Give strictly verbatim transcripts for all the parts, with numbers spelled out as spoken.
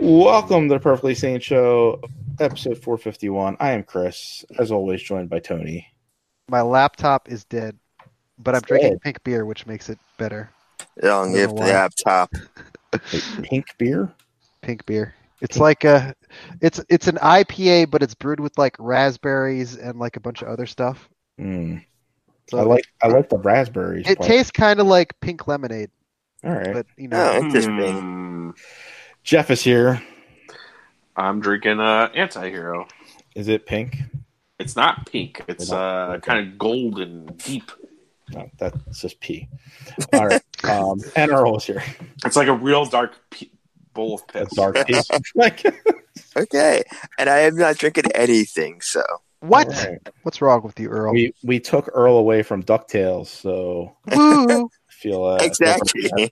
Welcome to the Perfectly Sane Show, episode four fifty-one. I am Chris, as always, joined by Tony. My laptop is dead, but I'm It's drinking dead. pink beer, which makes it better. Long I don't live know the why. laptop. Wait, pink beer? Pink beer. It's Pink. like a, it's it's an I P A, but it's brewed with like raspberries and like a bunch of other stuff. Mm. So I like I like the raspberries. it part. tastes kind of like pink lemonade, All right. but you know, Oh, interesting. Hmm. Jeff is here. I'm drinking uh, Anti-Hero. Is it pink? It's not pink. It's Hold on. uh, Okay. kind of golden, deep. No, that's just pee. All right. Um, and Earl is here. It's like a real dark pe- bowl of A piss. dark pee. Like, Okay, and I am not drinking anything, so what? all right. What's wrong with you, Earl? We we took Earl away from DuckTales, so Woo! I feel uh, exactly.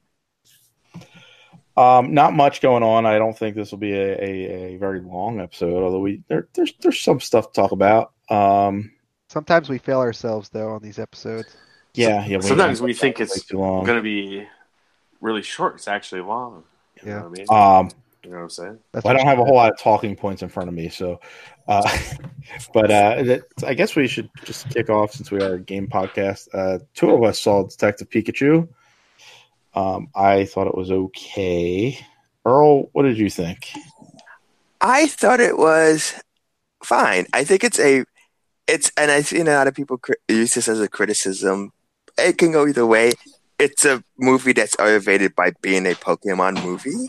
Um, not much going on. I don't think this will be a, a, a very long episode, although we there, there's there's some stuff to talk about. Um, Sometimes we fail ourselves though on these episodes. yeah, yeah. Sometimes we think way it's too long. going to be really short. It's actually long. You Yeah. know what I mean? Um, You know what I'm saying? That's well, I what don't have a you whole lot of talking points in front of me, so. Uh, but uh, that, I guess we should just kick off since we are a game podcast. Uh, two of us saw Detective Pikachu. Um, I thought it was okay. Earl, what did you think? I thought it was fine. I think it's a, it's, and I've seen a lot of people cri- use this as a criticism. It can go either way. It's a movie that's elevated by being a Pokemon movie.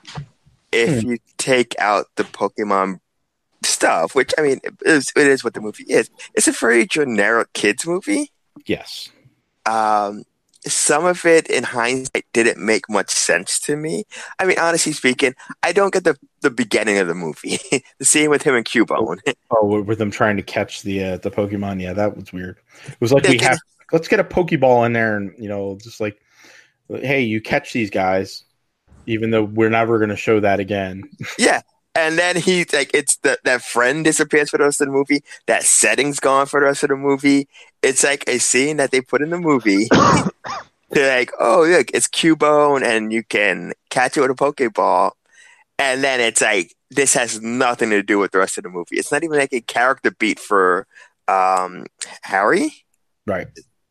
If Hmm. you take out the Pokemon stuff, which I mean, it is, it is what the movie is. It's a very generic kids movie. Yes. Um, some of it, in hindsight, didn't make much sense to me. I mean, honestly speaking, I don't get the, the beginning of the movie. The scene with him and Cubone. Oh, with them trying to catch the uh, the Pokemon, yeah, that was weird. It was like They we can- have let's get a Pokeball in there, and you know, just like, hey, you catch these guys, even though we're never going to show that again. Yeah. And then he's like, it's the, that friend disappears for the rest of the movie. That setting's gone for the rest of the movie. It's like a scene that they put in the movie. They're like, oh, look, it's Cubone and you can catch it with a Pokeball. And then it's like, this has nothing to do with the rest of the movie. It's not even like a character beat for um, Harry. Right.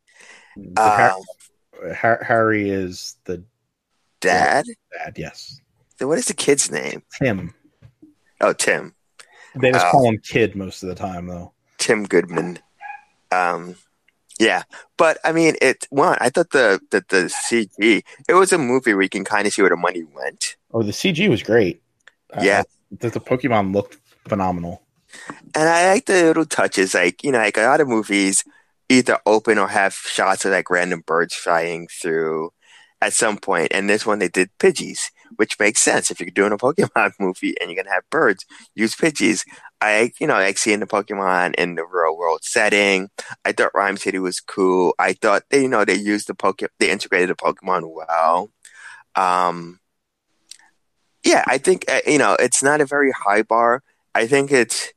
Um, Har- Harry is the Dad. dad. Yes, So what is the kid's name? Tim. Oh, Tim. They just Uh, call him Kid most of the time, though. Tim Goodman. Um, yeah, but I mean, it. One, I thought the the, the C G. It was a movie where you can kind of see where the money went, Oh, the C G was great. Yeah. uh, the, the Pokemon looked phenomenal. and I like the little touches. Like you know, like a lot of movies either open or have shots of like random birds flying through at some point. And this one they did Pidgeys, which makes sense if you're doing a Pokemon movie and you're gonna have birds. Use Pidgeys. I, you know, like seeing the Pokemon in the real world setting. I thought Rhyme City was cool. I thought they, you know, they used the Poke, they integrated the Pokemon well. Um, yeah, I think uh, you know, it's not a very high bar. I think it's.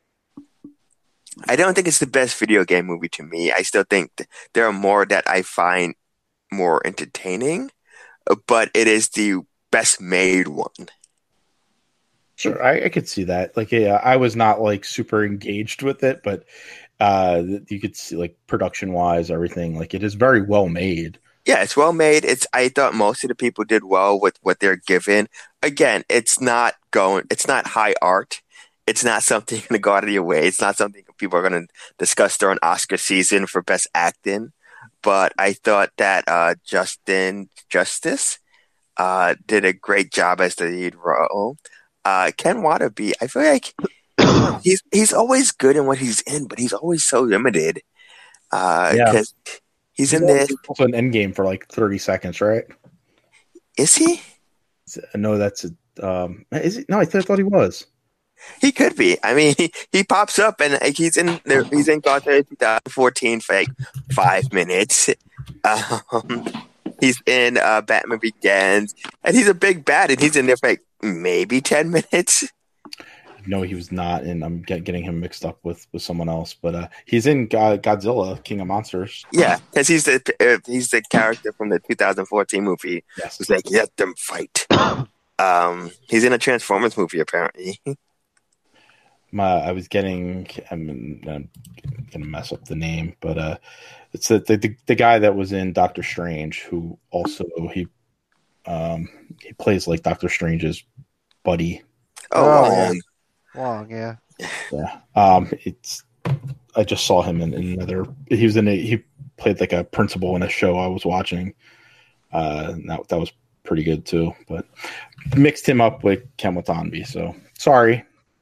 I don't think it's the best video game movie to me. I still think th- there are more that I find more entertaining, uh, but it is the best made one. Sure, I, I could see that. Like, yeah, I was not like super engaged with it, but uh, you could see like production wise, everything. Like, it is very well made. Yeah, it's well made. It's I thought most of the people did well with what they're given. Again, it's not going. It's not high art. It's not something you're gonna go out of your way. It's not something people are gonna discuss during Oscar season for best acting. But I thought that uh, Justin Justice uh, did a great job as the lead role. Uh, Ken Waterby, I feel like he's he's always good in what he's in, but he's always so limited. Uh, Yeah. because he's in this. Also an end game for like thirty seconds, right? Is he? No, that's a. Um, is it? No, I th- thought he was. He could be. I mean, he, he pops up and like, he's in there. He's in Gotham twenty fourteen for like five minutes. Um, he's in uh, Batman Begins, and he's a big bad, and he's in there for like maybe ten minutes. No, he was not, and I'm get, getting him mixed up with, with someone else. But uh, he's in God, Godzilla, King of Monsters. Yeah, because he's the uh, he's the character from the two thousand fourteen movie. Yes. It's like let them fight. Um, he's in a Transformers movie apparently. My, I was getting. I'm, I'm gonna mess up the name, but uh, it's the, the the guy that was in Doctor Strange, who also he um he plays like Doctor Strange's buddy. Oh, Oh, wow. yeah. Long, yeah. Yeah. Um, it's. I just saw him in, in another. He was in a. He played like a principal in a show I was watching. Uh, and that that was pretty good too. But mixed him up with Ken Watanabe, so sorry.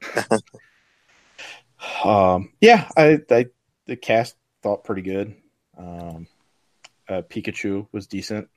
um, yeah, I, I the cast thought pretty good. Um, uh, Pikachu was decent.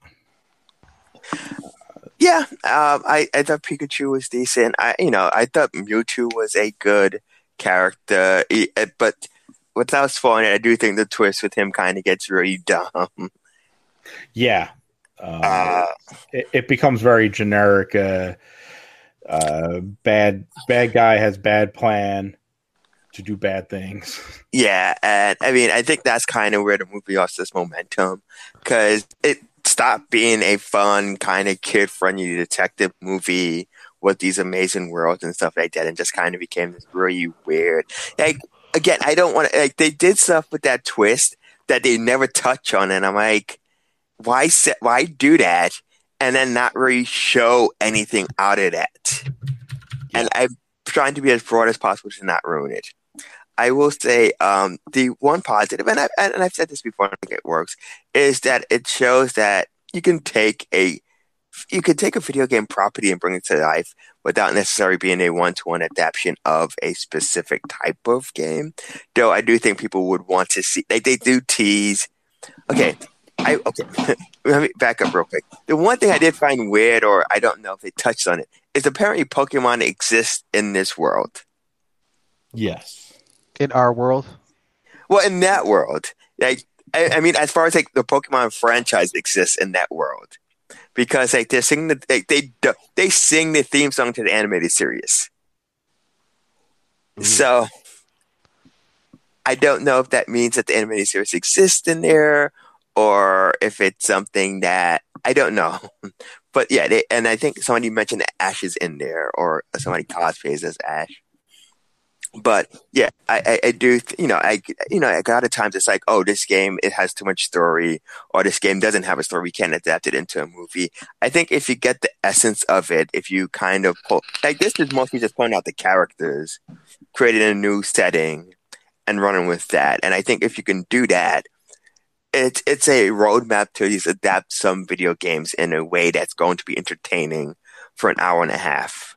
Yeah, um, I, I thought Pikachu was decent. I you know I thought Mewtwo was a good character, He- uh, but without spoiling it, I do think the twist with him kind of gets really dumb. Yeah, um, Uh, it, it becomes very generic. Uh, uh, bad bad guy has bad plan to do bad things. Yeah, and I mean, I think that's kind of where the movie lost its momentum because it stopped being a fun, kind of kid-friendly detective movie with these amazing worlds and stuff like that, and just kind of became this really weird. Like, again, I don't want to. Like, they did stuff with that twist that they never touch on, and I'm like, why? Set, why do that? And then not really show anything out of that. Yeah. And I'm trying to be as broad as possible to not ruin it. I will say um, the one positive, and, I, and I've said this before, I think it works, is that it shows that you can take a you can take a video game property and bring it to life without necessarily being a one-to-one adaptation of a specific type of game. Though I do think people would want to see, like they do tease. Okay, I okay. Let me back up real quick. The one thing I did find weird, or I don't know if they touched on it, is apparently Pokemon exists in this world. Yes. In our world. Well, in that world, like I, I mean, as far as like the Pokemon franchise exists in that world, because like they sing the like, they they sing the theme song to the animated series. Ooh. So I don't know if that means that the animated series exists in there, or if it's something that I don't know. But yeah, they, and I think somebody mentioned that Ash is in there, or somebody cosplays as Ash. But yeah, I, I, I do, you know, I, you know, a lot of times it's like, oh, this game, it has too much story, or this game doesn't have a story, we can't adapt it into a movie. I think if you get the essence of it, if you kind of pull, like this is mostly just pointing out the characters, creating a new setting, and running with that. And I think if you can do that, it's it's a roadmap to at least adapt some video games in a way that's going to be entertaining for an hour and a half.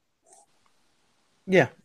Yeah.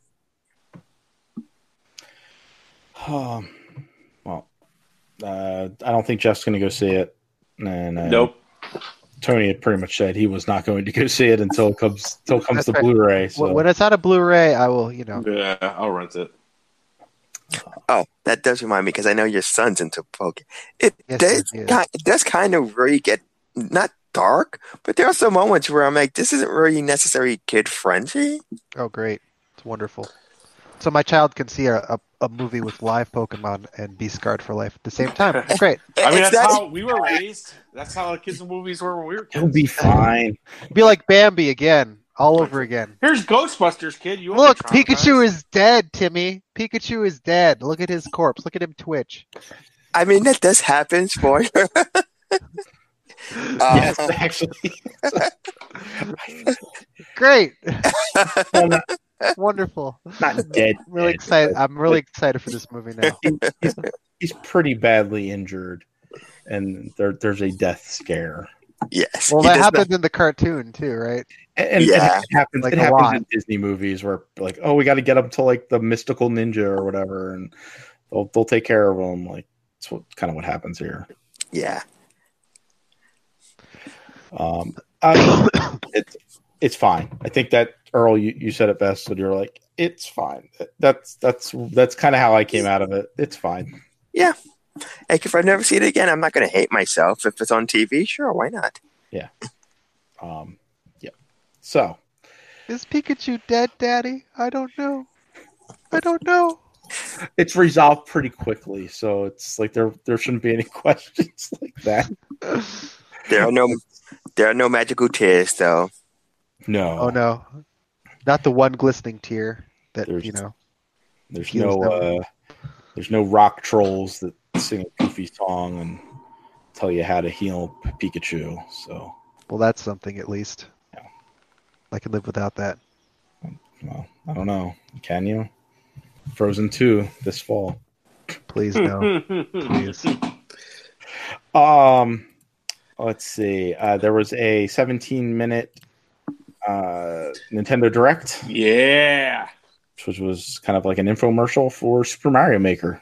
Um, well, uh, I don't think Jeff's going to go see it. And uh, Nope. Tony had pretty much said he was not going to go see it until it comes until it comes to That's right. Blu-ray. So. When it's out of Blu-ray, I will, you know. Yeah, I'll rent it. Oh, that does remind me because I know your son's into Pokemon. It Yes, does, he is. kind, it does kind of really get not dark, but there are some moments where I'm like, this isn't really necessarily kid friendly. Oh, great. It's wonderful. So my child can see a, a, a movie with live Pokemon and be scarred for life at the same time. It's great. I mean, It's that's not- how we were raised. That's how kids in movies were when we were kids. He'll be fine. Be like Bambi again, all over again. Here's Ghostbusters, kid. You won't Look, be Pikachu traumatized. is dead, Timmy. Pikachu is dead. Look at his corpse. Look at him twitch. I mean, that does happen. Spoiler. Yes, Uh, actually. Great. Well, not, Wonderful. not dead. I'm really dead, excited. but I'm really excited for this movie now. he's, he's pretty badly injured, and there, there's a death scare. yes. Well, He that does happened in the cartoon too, right? And, and Yeah. it happens. Like it a happens lot. in Disney movies where, like, oh, we got to get up to like the mystical ninja or whatever, and they'll they'll take care of them. Like, that's what kind of what happens here. not. Yeah. Um, I, it's it's fine. I think that Earl, you, you said it best. That you're like, it's fine. That's that's that's kind of how I came out of it. It's fine. Yeah. Like, if I never see it again, I'm not going to hate myself. If it's on T V, sure, why not? Um, yeah. So Is Pikachu dead, Daddy? I don't know. I don't know. it's resolved pretty quickly. So it's like there there shouldn't be any questions like that. There are no there are no magical tears, though. No. Oh no, not the one glistening tear that There's- you know. There's Heals no them. uh, there's no rock trolls that sing a goofy song and tell you how to heal P- Pikachu. So, Well, that's something at least. Yeah. I can live without that. well, I don't know. Can you? Frozen two this fall. Please no. Please. Um, let's see. Uh, there was a seventeen minute uh, Nintendo Direct, Yeah. which was kind of like an infomercial for Super Mario Maker.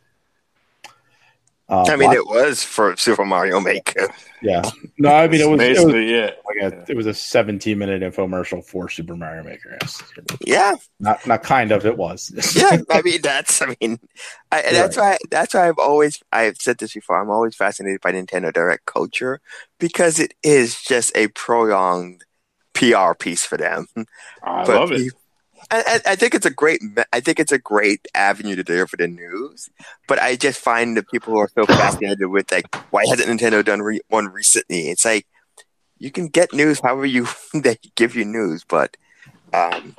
Uh, I mean, lots- it was for Super Mario Maker. yeah. No, I mean it was, it was basically it. like a it was a seventeen minute infomercial for Super Mario Maker. Yes. Yeah, Not not kind of, it was. yeah. I mean, that's. I mean, I, and that's why. That's why I've always. I've said this before. I'm always fascinated by Nintendo Direct culture because it is just a prolonged P R piece for them. I But love it. you- I, I I think it's a great. me- I think it's a great avenue to deliver the news. But I just find the people who are so fascinated with like, why hasn't Nintendo done re- one recently? It's like you can get news however you they give you news, but um,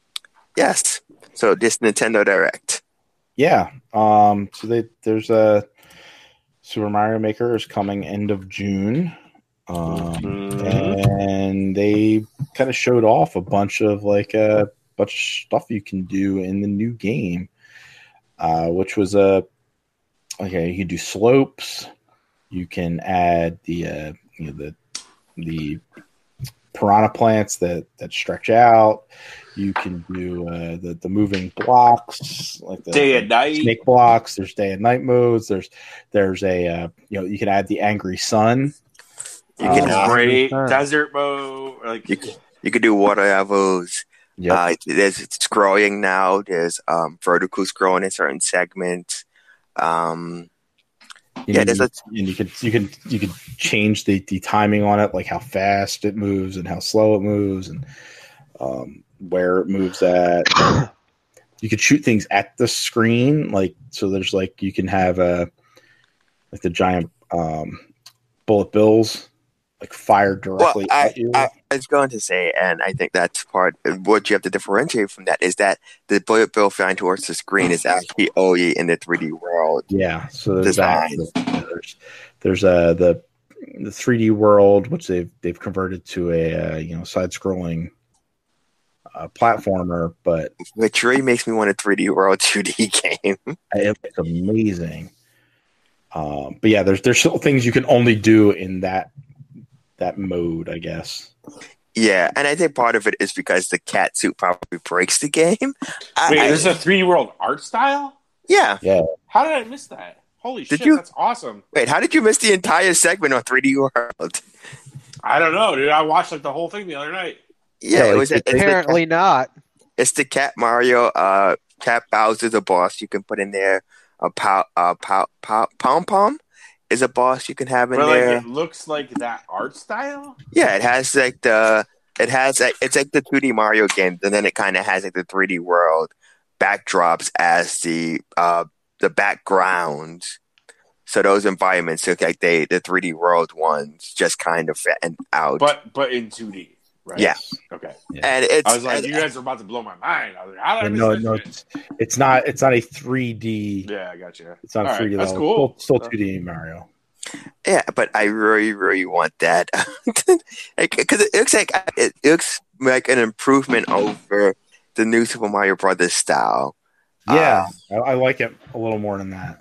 yes. So this Nintendo Direct. Yeah. Um. So they there's a Super Mario Maker is coming end of June. Um. Mhm. And they kind of showed off a bunch of like a bunch of stuff you can do in the new game, uh, which was a okay. You can do slopes. You can add the uh, you know the the piranha plants that that stretch out. You can do uh, the the moving blocks like the Day and night. snake blocks. There's day and night modes. There's there's a uh, you know you can add the angry sun. You can Uh, uh, Great Sure. desert mode. Like you can, you can do water levels. Yep. Uh, there's scrolling now. There's um, vertical scrolling in certain segments. Um, You yeah, know, there's you, a- and you could you could you could change the, the timing on it, like how fast it moves and how slow it moves, and um, where it moves at. You could shoot things at the screen, like so. There's like you can have a like the giant um, bullet bills like fired well, directly I, at you. I, I was going to say, and I think that's part what you have to differentiate from that is that the bullet bill flying towards the screen is actually only in the three D world. Yeah, so there's that. Design. Yeah, there's there's uh, the the three D world, which they've they've converted to a uh, you know side scrolling uh, platformer, but Which really makes me want a three D world two D game. it's amazing. Um, but yeah, there's there's still things you can only do in that that mode, I guess. Yeah, and I think part of it is because the cat suit probably breaks the game. I, wait, I- there's a three D world art style? yeah. How did I miss that? Holy Did shit, you- that's awesome. Wait, how did you miss the entire segment on three D world? I don't know, dude. I watched like the whole thing the other night. Yeah, Yeah, it like, was. it- It's the, Apparently not. it's the Cat Mario. Uh, Cat Bowser's a boss. You can put in there. A pow, uh, pow, pow, pom pom is a boss you can have in But like there. it looks like that art style? Yeah, it has like the. It has like it's like the two D Mario games, and then it kind of has like the three D world backdrops as the uh the background. So those environments look like they the three D world ones just kind of flattened out. But but in two D, right? Yeah. Okay. and it's I was like, and- you guys are about to blow my mind. I was like, how did I And miss no, this no, shit? it's, it's not it's not a three D. Yeah, I got you. It's not All a three D right, that's level. cool. It's Still, still two D Mario. yeah, but I really really want that because it looks like it looks like an improvement over the new Super Mario Brothers style. Yeah, I, I like it a little more than that.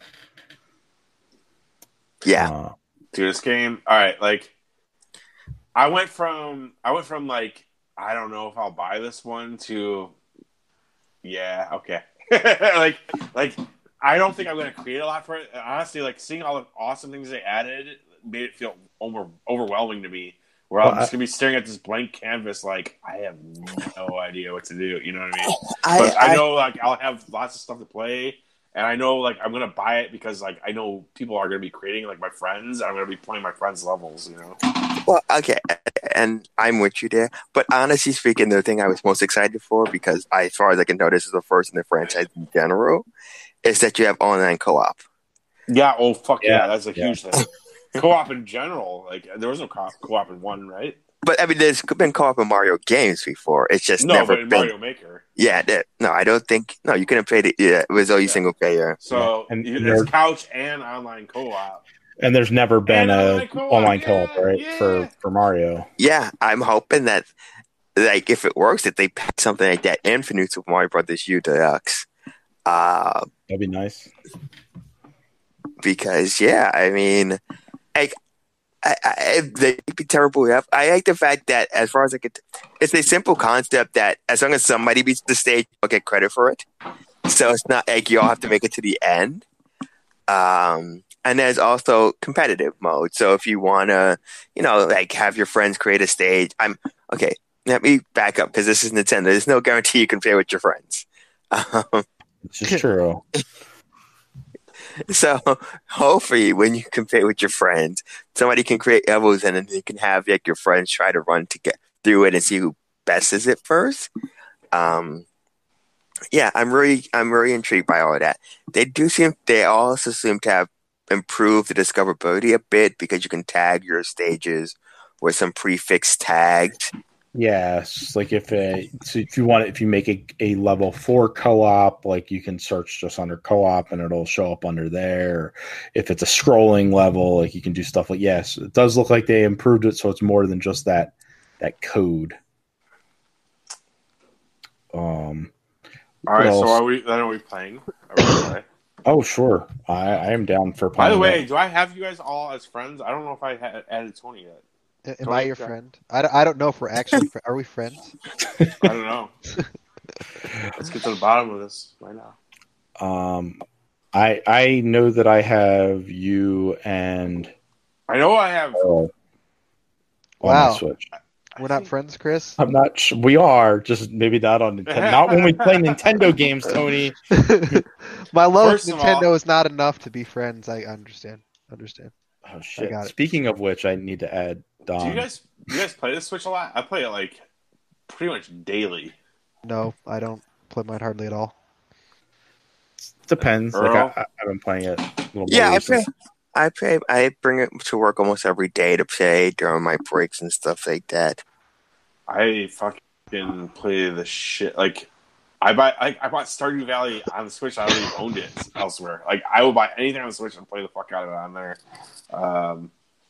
Yeah, Uh, Dude, this game. All right, like I went from I went from like I don't know if I'll buy this one to yeah, okay. like like I don't think I'm gonna create a lot for it. Honestly, like seeing all the awesome things they added made it feel over, overwhelming to me. Where Well, I'm just I- gonna be staring at this blank canvas, like I have no idea what to do. You know what I mean? I, But I, I- know like I'll have lots of stuff to play, and I know like I'm gonna buy it because like I know people are gonna be creating like my friends, and I'm gonna be playing my friends' levels. You know? Well, okay, and I'm with you there. But honestly speaking, the thing I was most excited for, because I, as far as I can tell, this is the first in the franchise in general, is that you have online co-op. Yeah. Oh fuck yeah, Yeah, that's a yeah. huge thing. Co-op in general, like there was no co- co-op in one, right? but I mean, there's been co-op in Mario games before. It's just no, never but in been. Mario Maker. Yeah, that, no, I don't think. No, you couldn't play it. Yeah, it was always Yeah. single player. So And- you, and there's there- couch and online co-op. And there's never been And a online co-op, online yeah, co-op, right? yeah. For for Mario. Yeah, I'm hoping that, like, if it works, that they pack something like that in for New Super Mario Brothers U Deluxe. Uh, That'd be nice. because yeah, I mean, like, I, I they'd be terrible. I like the fact that, as far as I could, it's a simple concept that as long as somebody beats the stage, you'll get credit for it. So it's not like you all have to make it to the end. Um, and there's also competitive mode. So if you want to, you know, like have your friends create a stage, I'm okay. Let me back up because this is Nintendo. There's no guarantee you can play with your friends. Um, It's just true. so hopefully, when you can play with your friends, somebody can create levels and then you can have like your friends try to run to get through it and see who best is it first. Um, yeah, I'm really, I'm really intrigued by all of that. They do seem, they also seem to have improved the discoverability a bit because you can tag your stages with some prefix tags. Yes, like if it, so if you want, if you make a, a level four co-op, like you can search just under co-op and it'll show up under there. If it's a scrolling level, like you can do stuff like yes, it does look like they improved it, so it's more than just that that code. Um. All right, what so else? are we? Then are we playing? Are we gonna play? Oh, sure. I, I am down for By playing. the way, that. do I have you guys all as friends? I don't know if I had added Tony yet. Am Tony, I your yeah. friend? I don't, I don't know if we're actually fr- are we friends? I don't know. Let's get to the bottom of this right now. um, I I know that I have you and I know I have. Earl on Wow. my Switch. We're not friends, Chris. I'm not sure. We are, just maybe not on Nintendo. Not when we play Nintendo games, Tony. My love First of of Nintendo all- is not enough to be friends. I understand. Understand. Oh, shit. got it. Speaking of which, I need to add Don. Do you guys? Do you guys play the Switch a lot? I play it like pretty much daily. No, I don't play mine hardly at all. Depends. Earl? Like I, I, I've been playing it a little more Yeah, I recently. play. I play. I bring it to work almost every day to play during my breaks and stuff like that. I fucking play the shit. Like I buy. I, I bought Stardew Valley on the Switch. I already owned it elsewhere. Like I will buy anything on the Switch and play the fuck out of it on there. Um,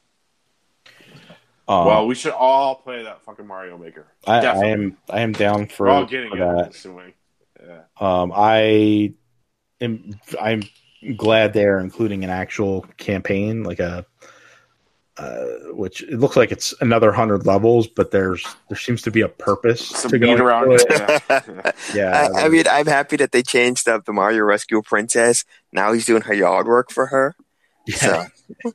Um, well, we should all play that fucking Mario Maker. I, I Definitely. am I am down for, We're all getting for it. I'm that. assuming. Yeah. Um, I am I'm glad they're including an actual campaign, like a uh, which it looks like it's another hundred levels, but there's there seems to be a purpose Some to beat going around through it. it. Yeah. Yeah, I, I mean, I'm happy that they changed up the Mario Rescue Princess. Now he's doing her yard work for her. yeah, So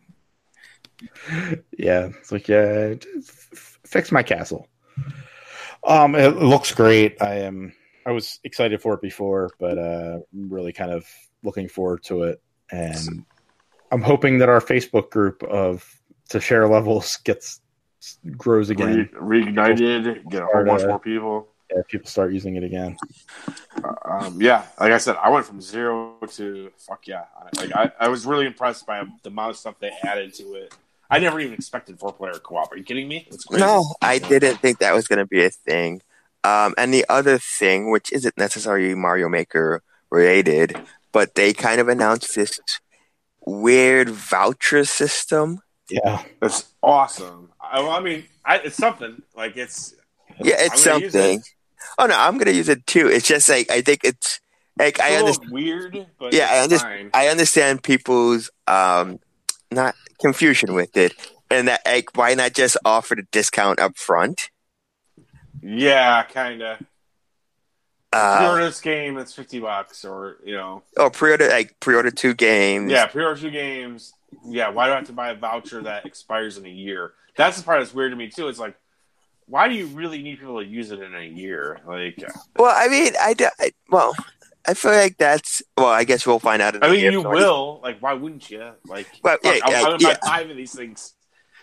yeah. It's like yeah, just f- fix my castle. Um, it looks great. I am. I was excited for it before, but uh, I'm really kind of looking forward to it, and I'm hoping that our Facebook group of to share levels gets grows again. Re- reignited. Get a whole bunch Start, uh, more people. Yeah, people start using it again. Um, yeah, like I said, I went from zero to fuck yeah. Like I, I was really impressed by the amount of stuff they added to it. I never even expected four player co-op. Are you kidding me? It's crazy. no, I didn't think that was going to be a thing. Um, and the other thing, which isn't necessarily Mario Maker related, but they kind of announced this weird voucher system. Yeah, It's awesome. I, well, I mean, I, it's something like it's. Yeah, it's I'm gonna use something. it. Oh no, I'm gonna use it too. It's just like I think it's like It's I a little understand. weird, but Yeah, I it's understand. fine. I understand people's um not confusion with it, and that like why not just offer the discount up front? Yeah, kind of. Uh, Pre-order this game, it's fifty bucks, or you know, or pre-order like pre-order two games. yeah, pre-order two games. Yeah, why do I have to buy a voucher that expires in a year? That's the part that's weird to me too. It's like, why do you really need people to use it in a year? Like, Well, I mean, I, d- I- well, I feel like that's well. I guess we'll find out. In I a mean, year. you will. Like, why wouldn't you? Like, But, fuck, yeah, I'm, yeah, I'm gonna buy yeah. five of these things.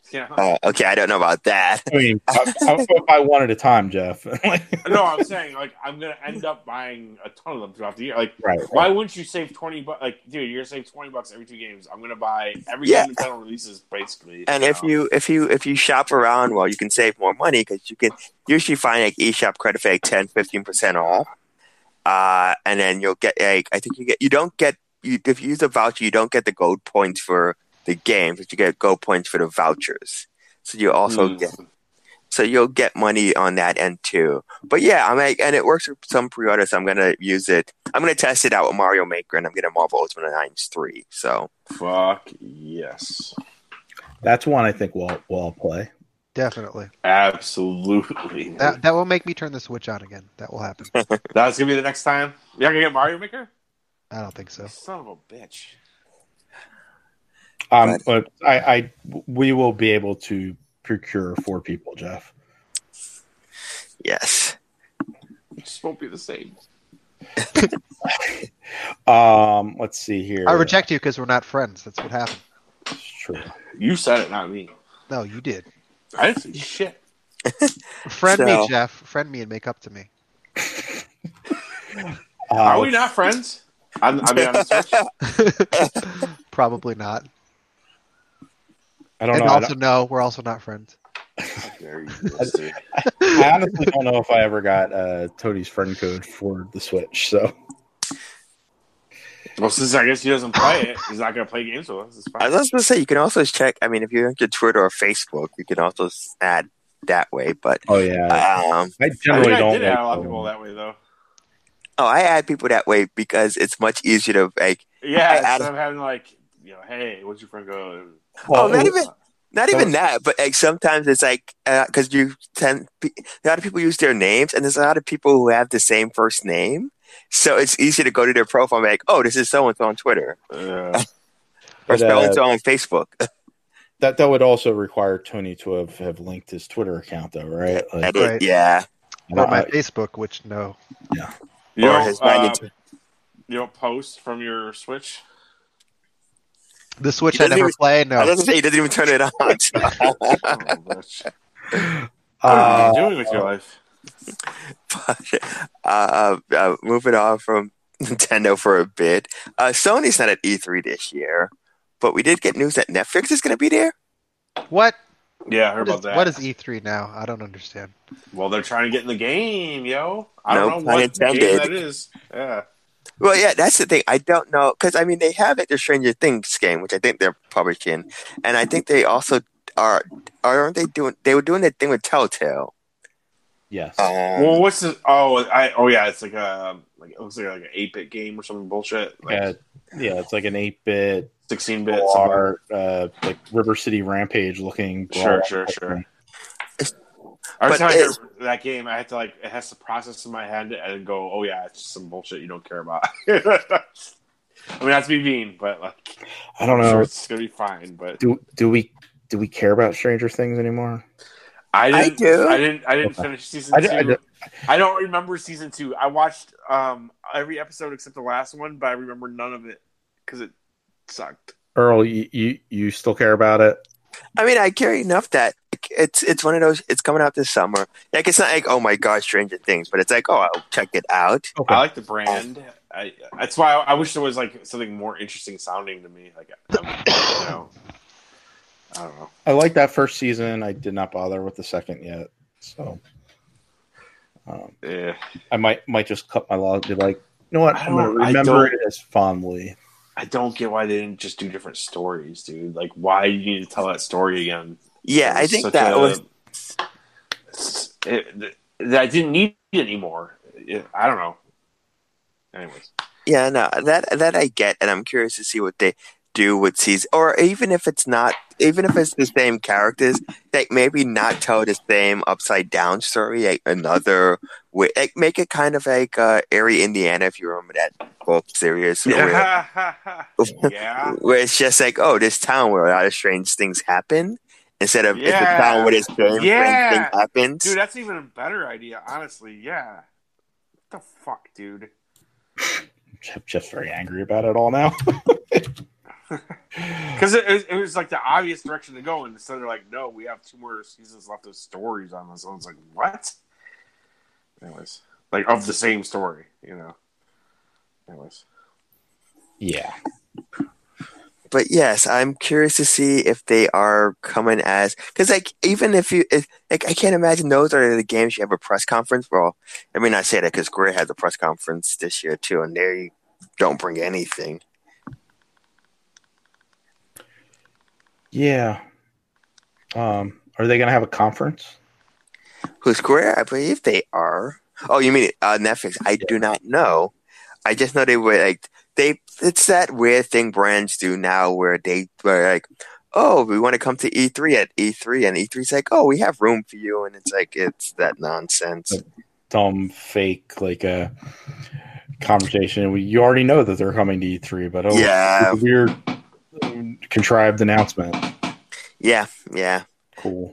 You know? Uh, okay, I don't know about that. I mean, I, I would buy one at a time, Jeff. Like, No, I'm saying like I'm gonna end up buying a ton of them throughout the year. Like, right, why right. wouldn't you save twenty bucks? Like, dude, you're gonna save twenty bucks every two games. I'm gonna buy every Yeah. game Nintendo releases basically. And you if know? you if you if you shop around, well, you can save more money because you can usually find like eShop credit for like ten, fifteen percent off. Uh, and then you'll get like I think you get you don't get you if you use a voucher, you don't get the gold points for the games, but you get gold points for the vouchers. So you also Mm. get so you'll get money on that end too. But yeah, I'm like, and it works with some pre-orders. So I'm gonna use it. I'm gonna test it out with Mario Maker, and I'm getting Marvel Ultimate Alliance three. So Fuck yes, That's one I think we'll we'll play. Definitely. absolutely. That that will make me turn the Switch on again. That will happen. That's gonna be the next time. You're gonna get Mario Maker? I don't think so. Son of a bitch. Um, but I, I we will be able to procure four people, Jeff. yes, It just won't be the same. Um, let's see here. I reject you because we're not friends. That's what happened. It's true. You said it, not me. No, you did. I didn't say shit. Friend So- me, Jeff. Friend me and make up to me. Uh, Are we not friends? I'm, I mean, on the Switch. Probably not. I don't And know. I, also, don't, no, we're also not friends. How dare you do this, dude. I honestly don't know if I ever got uh, Toadie's friend code for the Switch. So Well, since I guess he doesn't play it, he's not gonna play games with us. It's I fine. was going to say you can also check. I mean, if you're on your Twitter or Facebook, you can also add that way. But oh yeah, um, I I generally think I don't. did like add a lot of them. people that way, though. oh, I add people that way because it's much easier to like. Yeah, I instead added- of having like, you know, hey, what's your friend go? Oh, not it- even not even that, but like sometimes it's like because you tend a lot of people use their names, and there's a lot of people who have the same first name, so it's easy to go to their profile and be like, oh, this is so and so on Twitter Uh, or But, so and uh, so on Facebook. that that would also require Tony to have, have linked his Twitter account, though, right? Like, And it- Right. yeah, I don't- Or my I- Facebook, which no. you or don't, his uh, magnitude. you don't post from your Switch. The Switch He I doesn't never even- play, I no. was going to say he doesn't even turn it on. Oh, bitch. What uh, are you doing with your life? uh, uh, moving on from Nintendo for a bit. Uh, Sony's not at E three this year, but we did get news that Netflix is going to be there. What? Yeah, I heard What is, about that. what is E three now? I don't understand. Well, they're trying to get in the game, yo. I No don't know pun what intended. game that is. Yeah. Well, yeah, that's the thing. I don't know because I mean they have like the Stranger Things game, which I think they're publishing, and I think they also are. Aren't they doing? They were doing that thing with Telltale. yes. Um, Well, what's the? Oh, I. Oh, yeah. It's like a. Like it looks like like an eight bit game or some bullshit. Like yeah, yeah, it's like an eight-bit sixteen bit. bar, uh, like River City Rampage looking. Sure, brawl. sure, sure. Every But time I hear it's- that game, I have to like it has to process in my head and go, "Oh yeah, it's just some bullshit you don't care about." I mean, that's me mean, but like, I don't I'm know. sure it's gonna be fine. But Do do we do we care about Stranger Things anymore? I I didn't. do. I didn't. I didn't Okay. finish season I, two. d- I, d- I don't remember season two. I watched um every episode except the last one, but I remember none of it because it sucked. Earl, you, you you still care about it? I mean, I care enough that like, it's it's one of those. It's coming out this summer. Like it's not like oh my god, Stranger Things, but it's like oh I'll check it out. Okay. I like the brand. I that's why I, I wish there was like something more interesting sounding to me. Like um, you know, I don't know. I like that first season. I did not bother with the second yet, so um, Yeah. I might might just cut my log. Be like, you know what? I I'm gonna don't- I remember don't- it as fondly. I don't get why they didn't just do different stories, dude. Like, why you need to tell that story again? Yeah, It I was think such that a- was. It, that I didn't need it anymore. It, I don't know. Anyways, Yeah, no, that that I get, and I'm curious to see what they do with season, or even if it's not, even if it's the same characters, like maybe not tell the same upside down story, like another way, like make it kind of like uh, Erie, Indiana, if you remember that book series, where, yeah, yeah, where it's just like, oh, this town where a lot of strange things happen, instead of it's a Yeah. town where this strange, Yeah. strange thing happens. dude, that's even a better idea. Honestly, yeah. What the fuck, dude? Jeff, Jeff's very angry about it all now. Because it, it, it was like the obvious direction to go, and instead they're like, "No, we have two more seasons left of stories on this." I was like, "What?" Anyways, like of the same story, you know. Anyways, Yeah. But yes, I'm curious to see if they are coming as because like even if you if, like I can't imagine those are the games you have a press conference. Well, I mean I say that because Square has a press conference this year too, and they don't bring anything. Yeah. Um, are they going to have a conference? Who's Square? I believe they are. Oh, you mean uh, Netflix? I do not know. I just know they were like they. It's that weird thing brands do now, where they were like, "Oh, we want to come to E three at E three," and E three's like, "Oh, we have room for you," and it's like it's that nonsense. Dumb, fake, like a conversation. You already know that they're coming to E three, but oh, Yeah. it's a weird, contrived announcement. Yeah, yeah. Cool.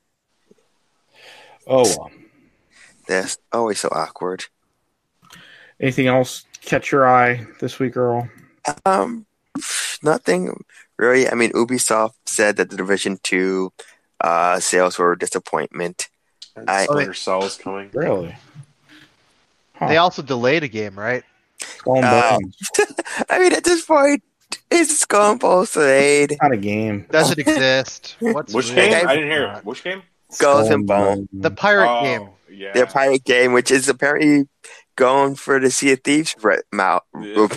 Oh, well. That's always so awkward. Anything else catch your eye this week, Earl? Um, nothing really. I mean, Ubisoft said that the Division Two uh, sales were a disappointment. and I- Splinter Cell's coming. Really? Huh. They also delayed a game, right? Skull and Uh, Bones. I mean, at this point, it's Skull and Bones delayed. Not a game. Doesn't exist. What's Which real? game? Like, I didn't hear. not? it. Which game? Skulls Skull and Bones. The pirate oh, game. Yeah. Their pirate game, which is apparently going for the Sea of Thieves route. route.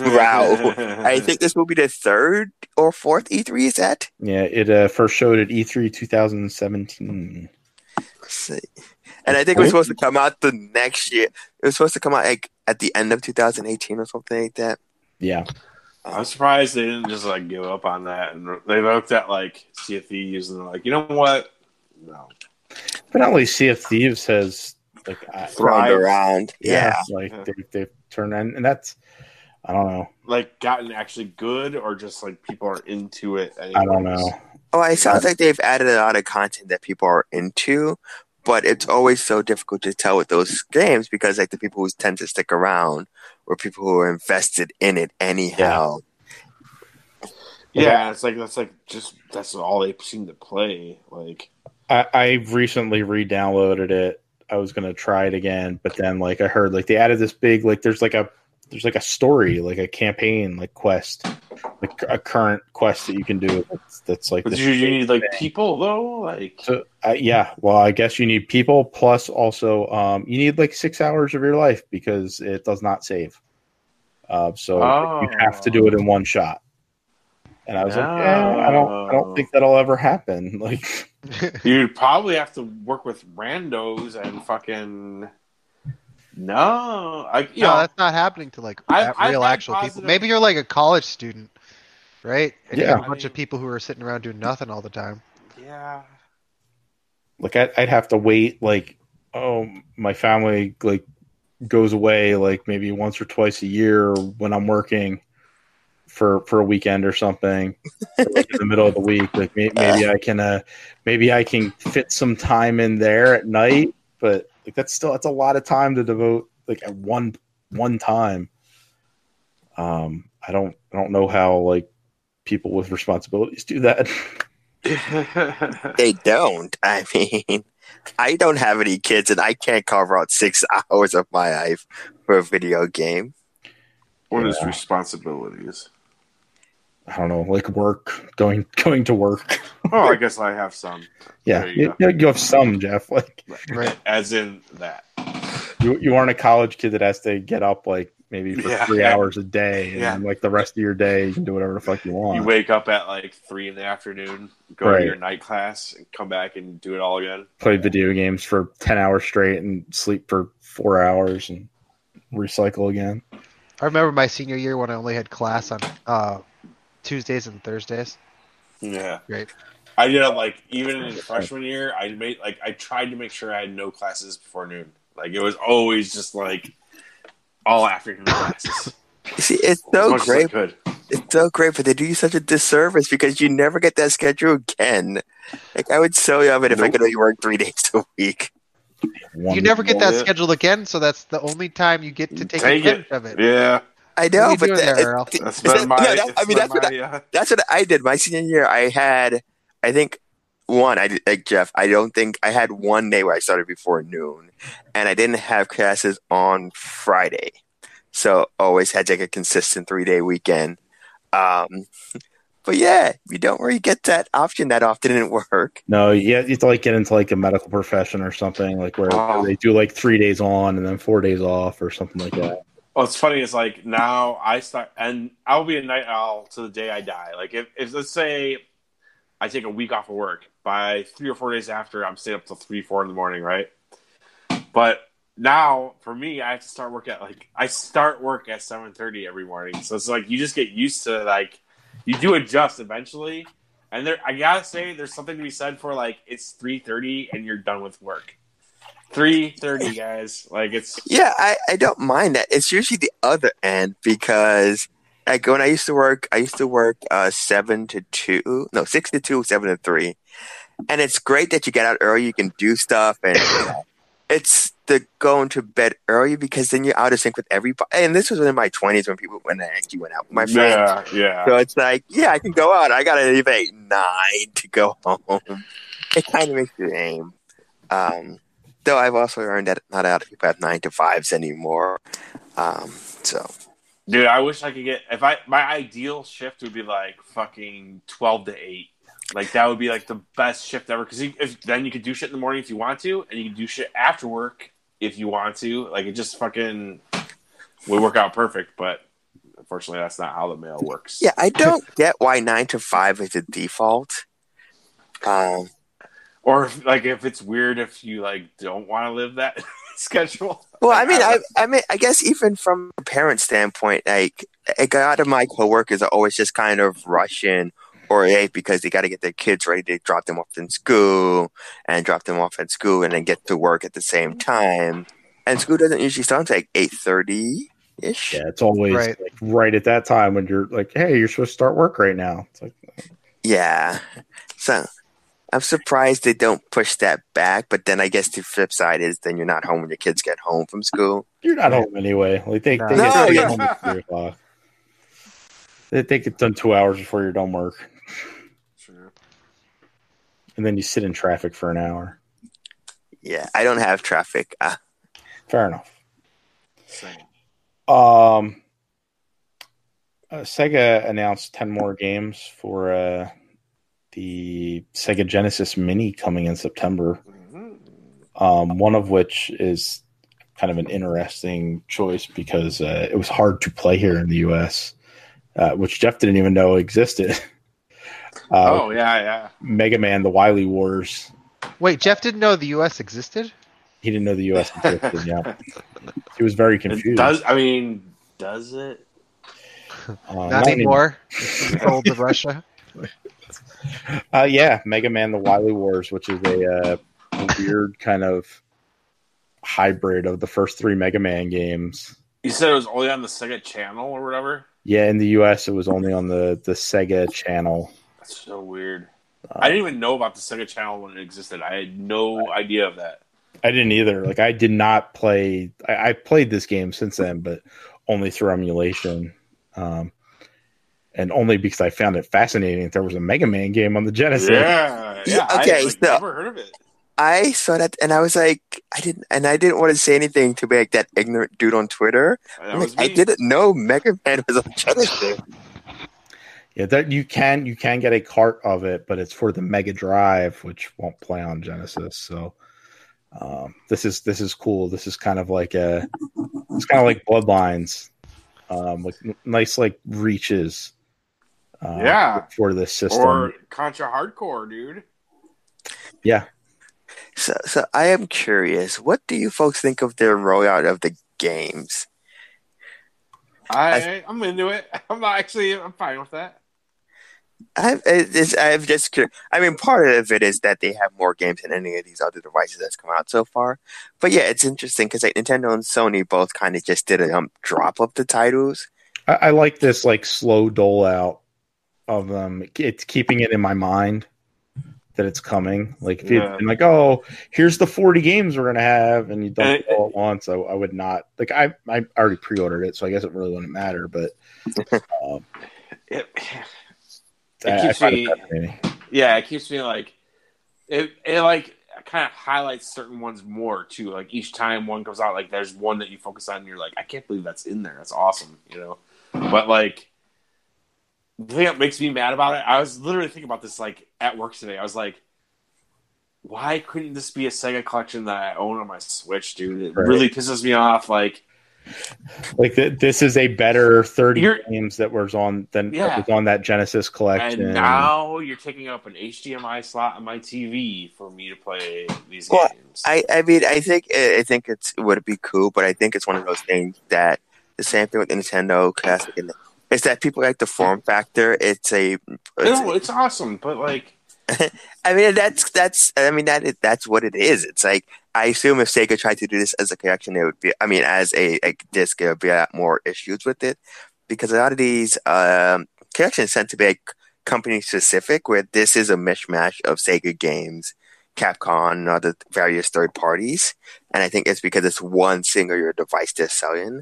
I think this will be the third or fourth E three. Is that? Yeah, it uh, first showed at E three twenty seventeen. Let's see. And I think it was supposed to come out the next year. It was supposed to come out like at the end of two thousand eighteen or something like that. Yeah. I'm surprised they didn't just like give up on that, and they looked at like Sea of Thieves and they're like, you know what? No. But not only Sea of Thieves has like I, Thrown Thrive. around. Yeah. like Yeah. they they've turned in, and that's I don't know. Like gotten actually good, or just like people are into it. I don't anyways? know. Oh, it sounds like they've added a lot of content that people are into, but it's always so difficult to tell with those games because like the people who tend to stick around or people who are invested in it anyhow. Yeah, it's like that's like just that's all they seem to play. Like I, I recently re-downloaded it. I was gonna try it again, but then like I heard like they added this big like there's like a there's like a story like a campaign like quest like a current quest that you can do that's, that's like but this you, you big need like thing. people though, like So uh, yeah, well I guess you need people plus also um, you need like six hours of your life because it does not save. Uh, so Oh. you have to do it in one shot. And I was like, yeah, I don't I don't think that'll ever happen. Like you'd probably have to work with randos and fucking no, I you No, know, that's not happening to like I- a- I've real had actual people. positive- Maybe you're like a college student, right? And you Yeah. have a bunch of people who are sitting around doing nothing all the time. yeah. like I'd, I'd have to wait like oh my family like goes away like maybe once or twice a year when I'm working for for a weekend or something like in the middle of the week like may, maybe I can uh maybe I can fit some time in there at night but like that's still that's a lot of time to devote like at one one time. um I don't I don't know how like people with responsibilities do that. They don't. I mean, I don't have any kids and I can't carve out six hours of my life for a video game. What is Yeah. responsibilities? I don't know, like work, going going to work. Oh, I guess I have some. Yeah, There you you, go. you have some, Jeff. Like Right. As in that. you, you aren't a college kid that has to get up like maybe for Yeah. three hours a day, and Yeah. then, like the rest of your day you can do whatever the fuck you want. You wake up at like three in the afternoon, go Right. to your night class, and come back and do it all again. Play video games for ten hours straight and sleep for four hours and recycle again. I remember my senior year when I only had class on uh, Tuesdays and Thursdays. Yeah. Great. I did it like even in freshman year. I made like I tried to make sure I had no classes before noon. Like it was always just like all afternoon classes. You see, it's as so much as I great. could. It's so great, but they do you such a disservice because you never get that schedule again. Like I would so love it if I Nope. could only work three days a week. One, You never get that Yeah. scheduled again, so that's the only time you get to take Take advantage it. of it. Yeah. I know, What are you but doing the, there, Earl? it- That's no, been my. that- I it's mean, been that's what my, I, uh, that's what I did. My senior year, I had, I think, one. I did, like Jeff. I don't think I had one day where I started before noon, and I didn't have classes on Friday, so always had like a consistent three day weekend. Um, but yeah, you don't really get that option that often in work. No, yeah, you have to like get into like a medical profession or something like where Oh. they do like three days on and then four days off or something like that. What's funny is like now I start, and I'll be a night owl to the day I die. Like if, if let's say I take a week off of work, by three or four days after, I'm staying up till three, four in the morning, right? But now for me, I have to start work at like I start work at seven thirty every morning. So it's like you just get used to like you do adjust eventually. And there, I gotta say, there's something to be said for like it's three thirty and you're done with work. Three thirty, guys. Like it's Yeah, I, I don't mind that. It's usually the other end because like when I used to work, I used to work uh, seven to two, no six to two, seven to three, and it's great that you get out early, you can do stuff, and you know, it's the going to bed early because then you're out of sync with everybody. And this was in my twenties when people when I actually went out with my friends. yeah, yeah. So it's like, yeah, I can go out. I gotta leave at nine to go home. It kind of makes you aim. Um, though I've also learned that not a lot of people have nine to fives anymore. Um, so Dude, I wish I could get if I my ideal shift would be like fucking twelve to eight. Like that would be like the best shift ever because if then you could do shit in the morning if you want to, and you can do shit after work if you want to. Like it just fucking would work out perfect. But unfortunately, that's not how the mail works. yeah, I don't get why nine to five is the default. Um, Or if, like if it's weird if you like don't want to live that schedule. well, Like, I mean, don't I, know. I mean, I guess even from a parent standpoint, like a lot of my coworkers are always just kind of rushing or late because they got to get their kids ready to drop them off in school and drop them off at school and then get to work at the same time. And school doesn't usually start until like eight thirty ish. Yeah, it's always Right. like right at that time when you're like, hey, you're supposed to start work right now. It's like, Yeah. So I'm surprised they don't push that back. But then I guess the flip side is then you're not home when your kids get home from school. you're not home anyway. Like they, they No, get, they yeah. get home at three o'clock. They, they get done two hours before you're done work. Sure. And then you sit in traffic for an hour. Yeah, I don't have traffic. Uh, Fair enough. Same. Um, uh, Sega announced ten more games for uh, the Sega Genesis Mini coming in September. Mm-hmm. Um, one of which is kind of an interesting choice because uh, it was hard to play here in the U S, uh, which Jeff didn't even know existed. Uh, oh yeah, yeah. Mega Man: The Wily Wars. Wait, Jeff didn't know the U S existed? He didn't know the U S existed. Yeah, he was very It confused. does I mean does it? Uh, Not not anymore. Controlled of Russia. Uh, yeah, Mega Man: The Wily Wars, which is a, uh, a weird kind of hybrid of the first three Mega Man games. You said it was only on the Sega channel or whatever? Yeah, in the U S, it was only on the, the Sega channel. That's so weird. Uh, I didn't even know about the Sega channel when it existed. I had no idea of that. I didn't either. Like, I did not play. I, I played this game since then, but only through emulation, um, and only because I found it fascinating that there was a Mega Man game on the Genesis. Yeah, yeah. Yeah, okay, I like, so- never heard of it. I saw that and I was like, I didn't, and I didn't want to say anything to be like that ignorant dude on Twitter. That I'm was like, I me. didn't know Mega Man was on Genesis. Yeah, that you can you can get a cart of it, but it's for the Mega Drive, which won't play on Genesis. So um, this is this is cool. This is kind of like a it's kind of like Bloodlines, um, like n- nice like reaches. Uh, Yeah. for this system. Or Contra Hardcore, dude. yeah, So, so I am curious. What do you folks think of their rollout of the games? I, I'm into it. I'm not actually. I'm fine with that. I've, it's, I've just, cur- I mean, part of it is that they have more games than any of these other devices that's come out so far. But yeah, it's interesting because like Nintendo and Sony both kind of just did a um, drop of the titles. I, I like this like slow dole out of them. It's keeping it in my mind that it's coming. Like if you'd Yeah. been like, oh, here's the forty games we're gonna have, and you dump And it all at once, I, I would not. Like I, I already pre-ordered it, so I guess it really wouldn't matter. But um, It, I, it I keeps find me, it fascinating. yeah, it keeps me like it. It like kind of highlights certain ones more too. Like each time one comes out, like there's one that you focus on, and you're like, I can't believe that's in there. That's awesome, you know. But like the thing that makes me mad about it, I was literally thinking about this like at work today. I was like, why couldn't this be a Sega collection that I own on my Switch, dude? It Right. really pisses me off. Like, Like th- this is a better thirty You're- games that was on than Yeah. that was on that Genesis collection. and now you're taking up an H D M I slot on my T V for me to play these Well, games. I, I mean, I think I think it's it would be cool, but I think it's one of those things that the same thing with Nintendo Classic. And it's that people like the form factor. It's a. It's, no, it's awesome, but like, I mean, that's that's. I mean, that is, that's what it is. It's like I assume if Sega tried to do this as a collection, it would be. I mean, as a, a disc, there would be a lot more issues with it because a lot of these um, collections tend to be like company specific, where this is a mishmash of Sega games, Capcom, and other various third parties, and I think it's because it's one singular device they're selling.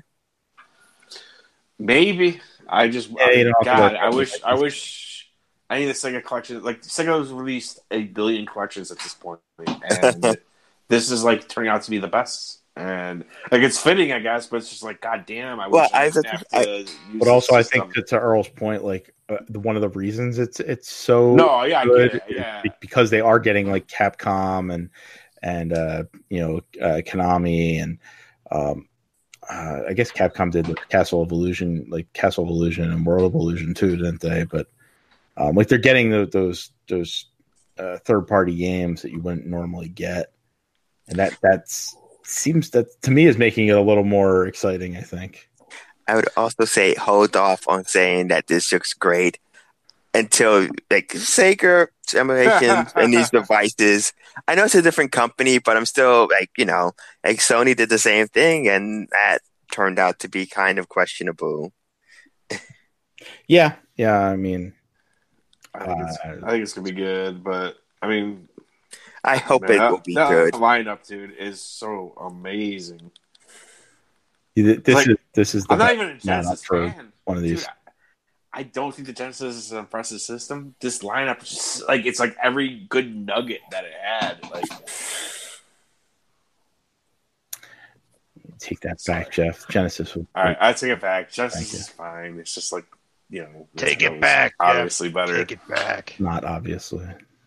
maybe I just, Yeah, you don't have to God, work I on wish, it. I wish, I need a Sega collection. Like Sega's released a billion collections at this point, and this is like turning out to be the best. And like it's fitting, I guess, but it's just like, God damn, I Well, wish I I- didn't have to use But also, I this think system. that to Earl's point, like uh, the- one of the reasons it's it's so No, yeah, I good get it. is Yeah, be- because they are getting like Capcom and and uh, you know uh, Konami and um, uh, I guess Capcom did the Castle of Illusion, like Castle of Illusion and World of Illusion too, didn't they? But um, like they're getting the, those those uh, third party games that you wouldn't normally get, and that that's seems that to me is making it a little more exciting. I think. I would also say hold off on saying that this looks great until like Sega emulations and these devices. I know it's a different company, but I'm still like, you know, like Sony did the same thing and that turned out to be kind of questionable. Yeah, yeah. I mean, I think it's, Uh, I think it's gonna be good, but I mean, I hope man, it that, will be that good. lineup, dude, is so amazing. this Like, is this is the I'm not best even a lineup Genesis for fan. one of these. Dude, I, I don't think the Genesis is an impressive system. This lineup is just like it's like every good nugget that it had. Like, Take that Sorry. back, Jeff. Genesis. Would, all right, I take it back. Genesis Thank you. is fine. It's just like, you know, Take it Nintendo's back, Jeff. Obviously better. Take it back. not obviously.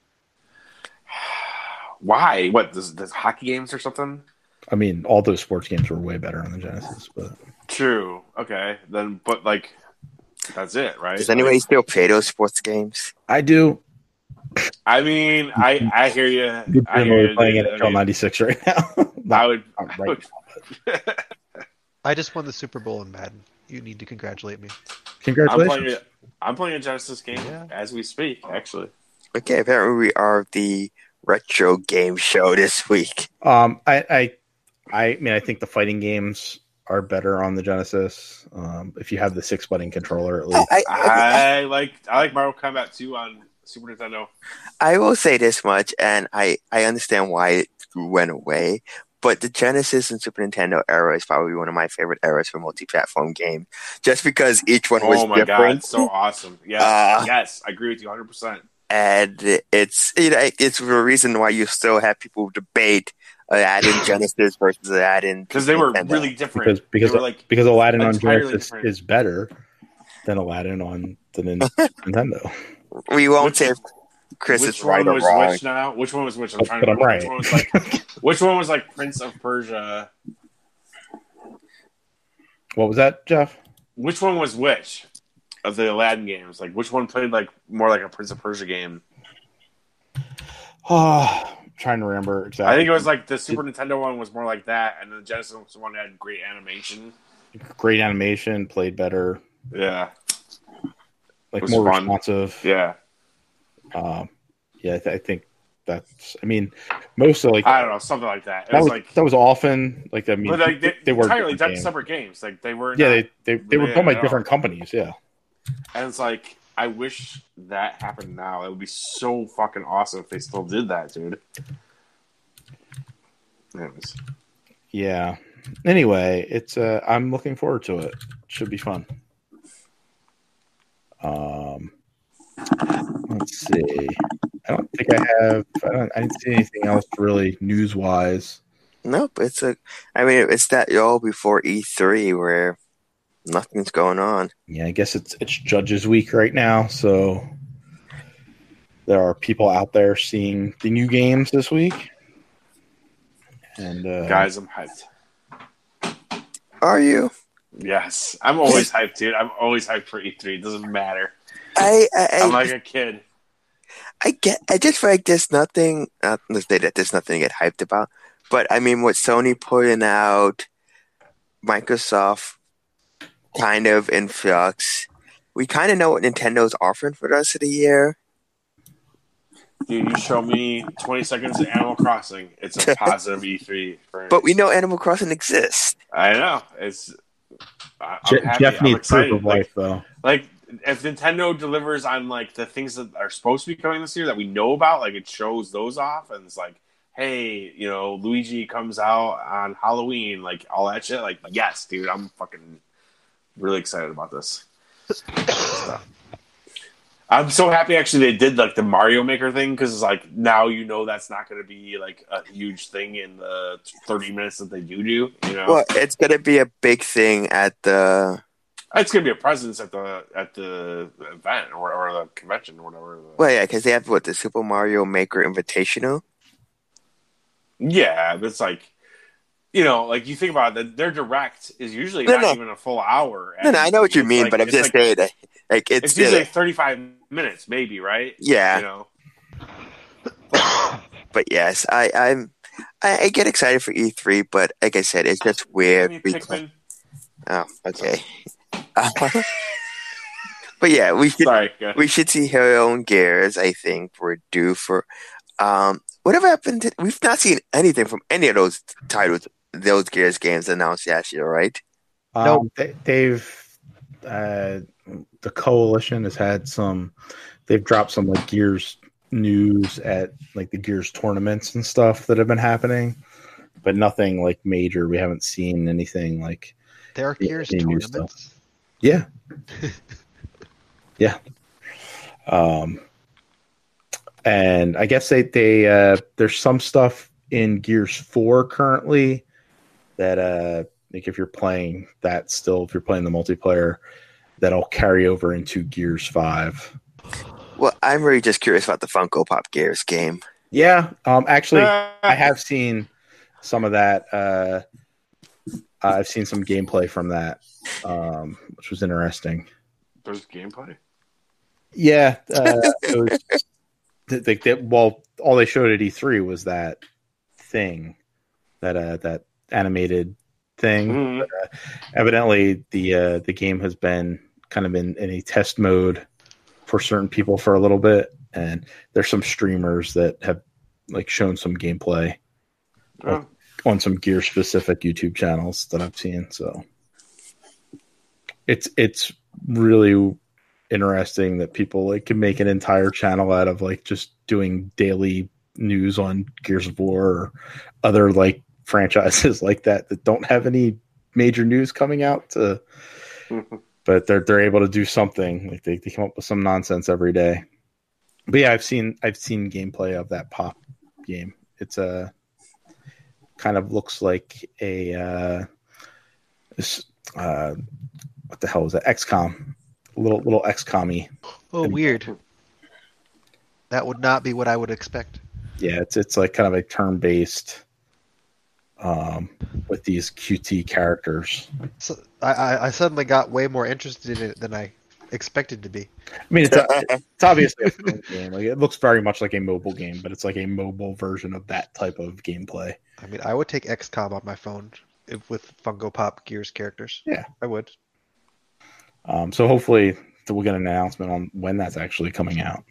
Why? What? Does, does hockey games or something? I mean, all those sports games were way better on the Genesis, but True. Okay. Then, but like, that's it, right? Does anybody still play those sports games? I do. I mean, I I hear you. Good I thing hear we're you. playing dude. N H L I mean, ninety-six right now. I Not- would. not I right would now. I just won the Super Bowl in Madden. You need to congratulate me. I'm Congratulations. playing. A, I'm playing a Genesis game Yeah. as we speak. Actually, Okay, apparently we are the retro game show this week. Um, I, I, I mean, I think the fighting games are better on the Genesis. Um, if you have the six button controller, at least. I, I, I like. I like Mortal Kombat two on Super Nintendo. I will say this much, and I, I understand why it went away, but the Genesis and Super Nintendo era is probably one of my favorite eras for multi-platform games, just because each one was Oh my different. god, so awesome! Yes, Uh, yes, I agree with you one hundred percent. And it's you know it's the reason why you still have people debate Aladdin Genesis versus Aladdin Because they were Nintendo. really different. because because they were like because Aladdin on entirely Genesis different. is better than Aladdin on the Nin- Nintendo. We won't Which- say if Chris which is right one or was wrong. which now? Which one was which? I'm trying But to I'm remember. right. Which one was like? Which one was like Prince of Persia? What was that, Jeff? Which one was which of the Aladdin games? Like which one played like more like a Prince of Persia game? Oh, I'm trying to remember exactly. I think it was like the Super Nintendo one was more like that, and the Genesis one had great animation. great animation, played better, Yeah, like was more fun. responsive. yeah. Um, yeah, I, th- I think that's. I mean, most of like I don't know, something like that. It that was, was like, that was often like I mean but like they, they were entirely different di- games. separate games. Like they were. Yeah, not, they they, they were yeah, done by I know. different companies. Yeah, and it's like I wish that happened now. It would be so fucking awesome if they still did that, dude. Anyways. Yeah. Anyway, it's uh, I'm looking forward to it. Should be fun. Um, let's see. I don't think I have. I don't. I didn't see anything else really news wise. Nope. It's a. I mean, it's that all before E three where nothing's going on. Yeah, I guess it's it's Judges Week right now, so there are people out there seeing the new games this week. And uh, guys, I'm hyped. Are you? Yes, I'm always hyped, dude. I'm always hyped for E three. It doesn't matter. I, I, I I'm like a kid. I get. I just feel like there's nothing. Uh, let's say that there's nothing to get hyped about. But I mean, what Sony putting out, Microsoft kind of in flux. We kind of know what Nintendo's offering for the rest of the year. Dude, you show me twenty seconds of Animal Crossing. It's a positive E three. For But we know Animal Crossing exists. I know. It's. I- I'm Je- happy. Jeff I'm needs excited. proof of Like, life, though. like if Nintendo delivers on like the things that are supposed to be coming this year that we know about, like it shows those off, and it's like, hey, you know, Luigi comes out on Halloween, like all that shit. Like, yes, dude, I'm fucking really excited about this stuff. I'm so happy actually they did like the Mario Maker thing because like now you know that's not going to be like a huge thing in the thirty minutes that they do do. You know, Well, it's going to be a big thing at the. it's going to be a presence at the at the event or, or the convention or whatever. Well, yeah, because they have what the Super Mario Maker Invitational. Yeah, but it's like, you know, like you think about it, their direct is usually No, not no. even a full hour. No, no, I know what you It's mean, like- but I'm it's just like, saying that, like it's, it's usually uh, thirty-five minutes, maybe, right? yeah. You know, But yes, I, I'm. I, I get excited for E three, but like I said, it's just Give weird. me a because- Pikmin. Oh, okay. Uh, but yeah, we should Sorry. go ahead. we should see Halo and Gears. I think we're due for. Um, whatever happened? To, we've not seen anything from any of those titles, those Gears games announced last year, right? Um, Nope. they, they've uh, the coalition has had some. They've dropped some like Gears news at like the Gears tournaments and stuff that have been happening, but nothing like major. We haven't seen anything like There are Yeah, Gears any new tournaments. yeah, yeah. Um, and I guess they they uh, there's some stuff in Gears four currently that uh like if you're playing that still, if you're playing the multiplayer, that'll carry over into Gears five. Well, I'm really just curious about the Funko Pop Gears game. Yeah, um, actually, Uh, I have seen some of that. Uh, I've seen some gameplay from that, um, which was interesting. There's gameplay. Yeah, uh, it was, th- th- th- well, all they showed at E three was that thing, that uh, that animated thing. Mhm. Uh, evidently, the uh, the game has been kind of in, in a test mode for certain people for a little bit, and there's some streamers that have like shown some gameplay Oh. on some gear specific YouTube channels that I've seen. So it's it's really interesting that people like can make an entire channel out of like just doing daily news on Gears of War or other like franchises like that that don't have any major news coming out to but they're they're able to do something. Like they, they come up with some nonsense every day. But yeah, I've seen I've seen gameplay of that Pop game. It's a kind of looks like a uh, this, uh what the hell is that? X COM, little little X COM-y. Oh, weird. That would not be what I would expect. Yeah, it's it's like kind of a turn based, um, with these Q T characters. So I, I, I suddenly got way more interested in it than I expected to be. I mean, it's a, it's obviously a phone game. Like it looks very much like a mobile game, but it's like a mobile version of that type of gameplay. I mean, I would take X COM on my phone if, with Funko Pop Gears characters. Yeah. I would. Um, so hopefully we'll get an announcement on when that's actually coming out.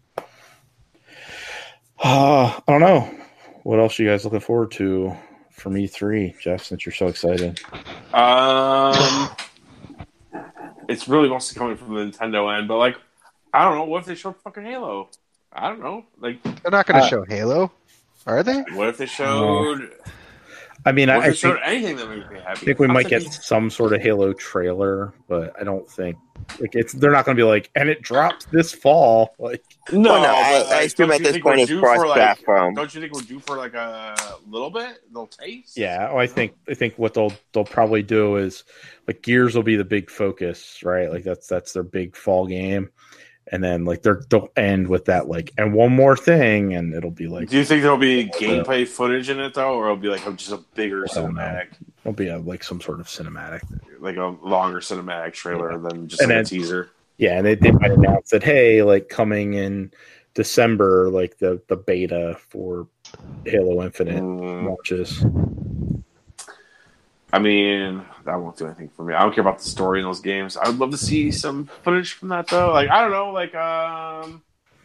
Uh, I don't know. What else are you guys looking forward to from E three, Jeff, since you're so excited? Um, it's really mostly coming from the Nintendo end, but like, I don't know. What if they showed fucking Halo? I don't know. Like They're not going to Uh, show Halo, are they? what if they showed? I mean, What I, if I they showed think, anything that made me happy? I think we I'm might thinking- get some sort of Halo trailer, but I don't think like it's. They're not going to be like, and it drops this fall. Like, No, Well, no, I- but, I like, assume don't at you this think point we're it's due for, like, cross-platform. Don't you think we're due for like a little bit? Little taste. yeah, well, I think I think what they'll they'll probably do is like Gears will be the big focus, right? Like that's that's their big fall game, and then like they're they'll end with that like and one more thing, and it'll be like Do you think there'll be gameplay footage in it though, or it'll be like just a bigger I don't know. cinematic, it'll be a, like some sort of cinematic. like a longer cinematic trailer Yeah. than just And like then- a teaser? Yeah, and they, they might announce that hey, like coming in December, like the the beta for Halo Infinite Mm, launches. I mean, that won't do anything for me. I don't care about the story in those games. I would love to see some footage from that though. Like I don't know, like um,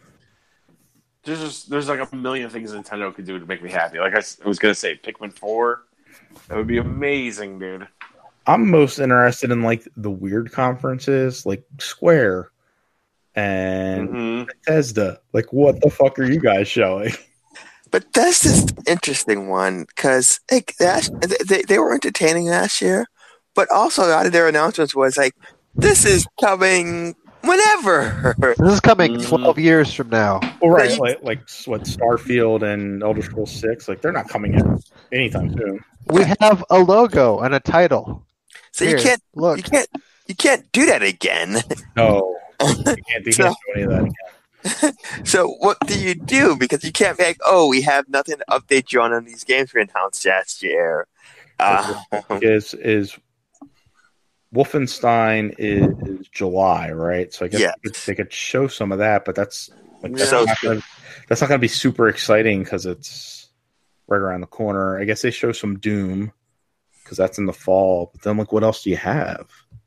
there's just there's like a million things Nintendo could do to make me happy. Like I, s- I was gonna say, Pikmin four, that would be amazing, dude. I'm most interested in like the weird conferences, like Square and Mhm. Bethesda. Like, what the fuck are you guys showing? But that's just an interesting one because like, last- they, they were entertaining last year, but also a lot of their announcements was like, this is coming whenever. This is coming Mhm. twelve years from now. Well, right, you- like like what Starfield and Elder Scrolls Six, like they're not coming out anytime soon. We have a logo and a title. So Here, you can't, look. you can't, you can't do that again. No, you can't, you can't do any of that again. So what do you do? Because you can't be like, oh, we have nothing to update you on on these games we announced last year. Uh, Is is Wolfenstein is, is July, right? So I guess Yeah. they, could, they could show some of that, but that's like that's, So- not, gonna, that's not going to be super exciting because it's right around the corner. I guess they show some Doom because that's in the fall. But then, like, what else do you have?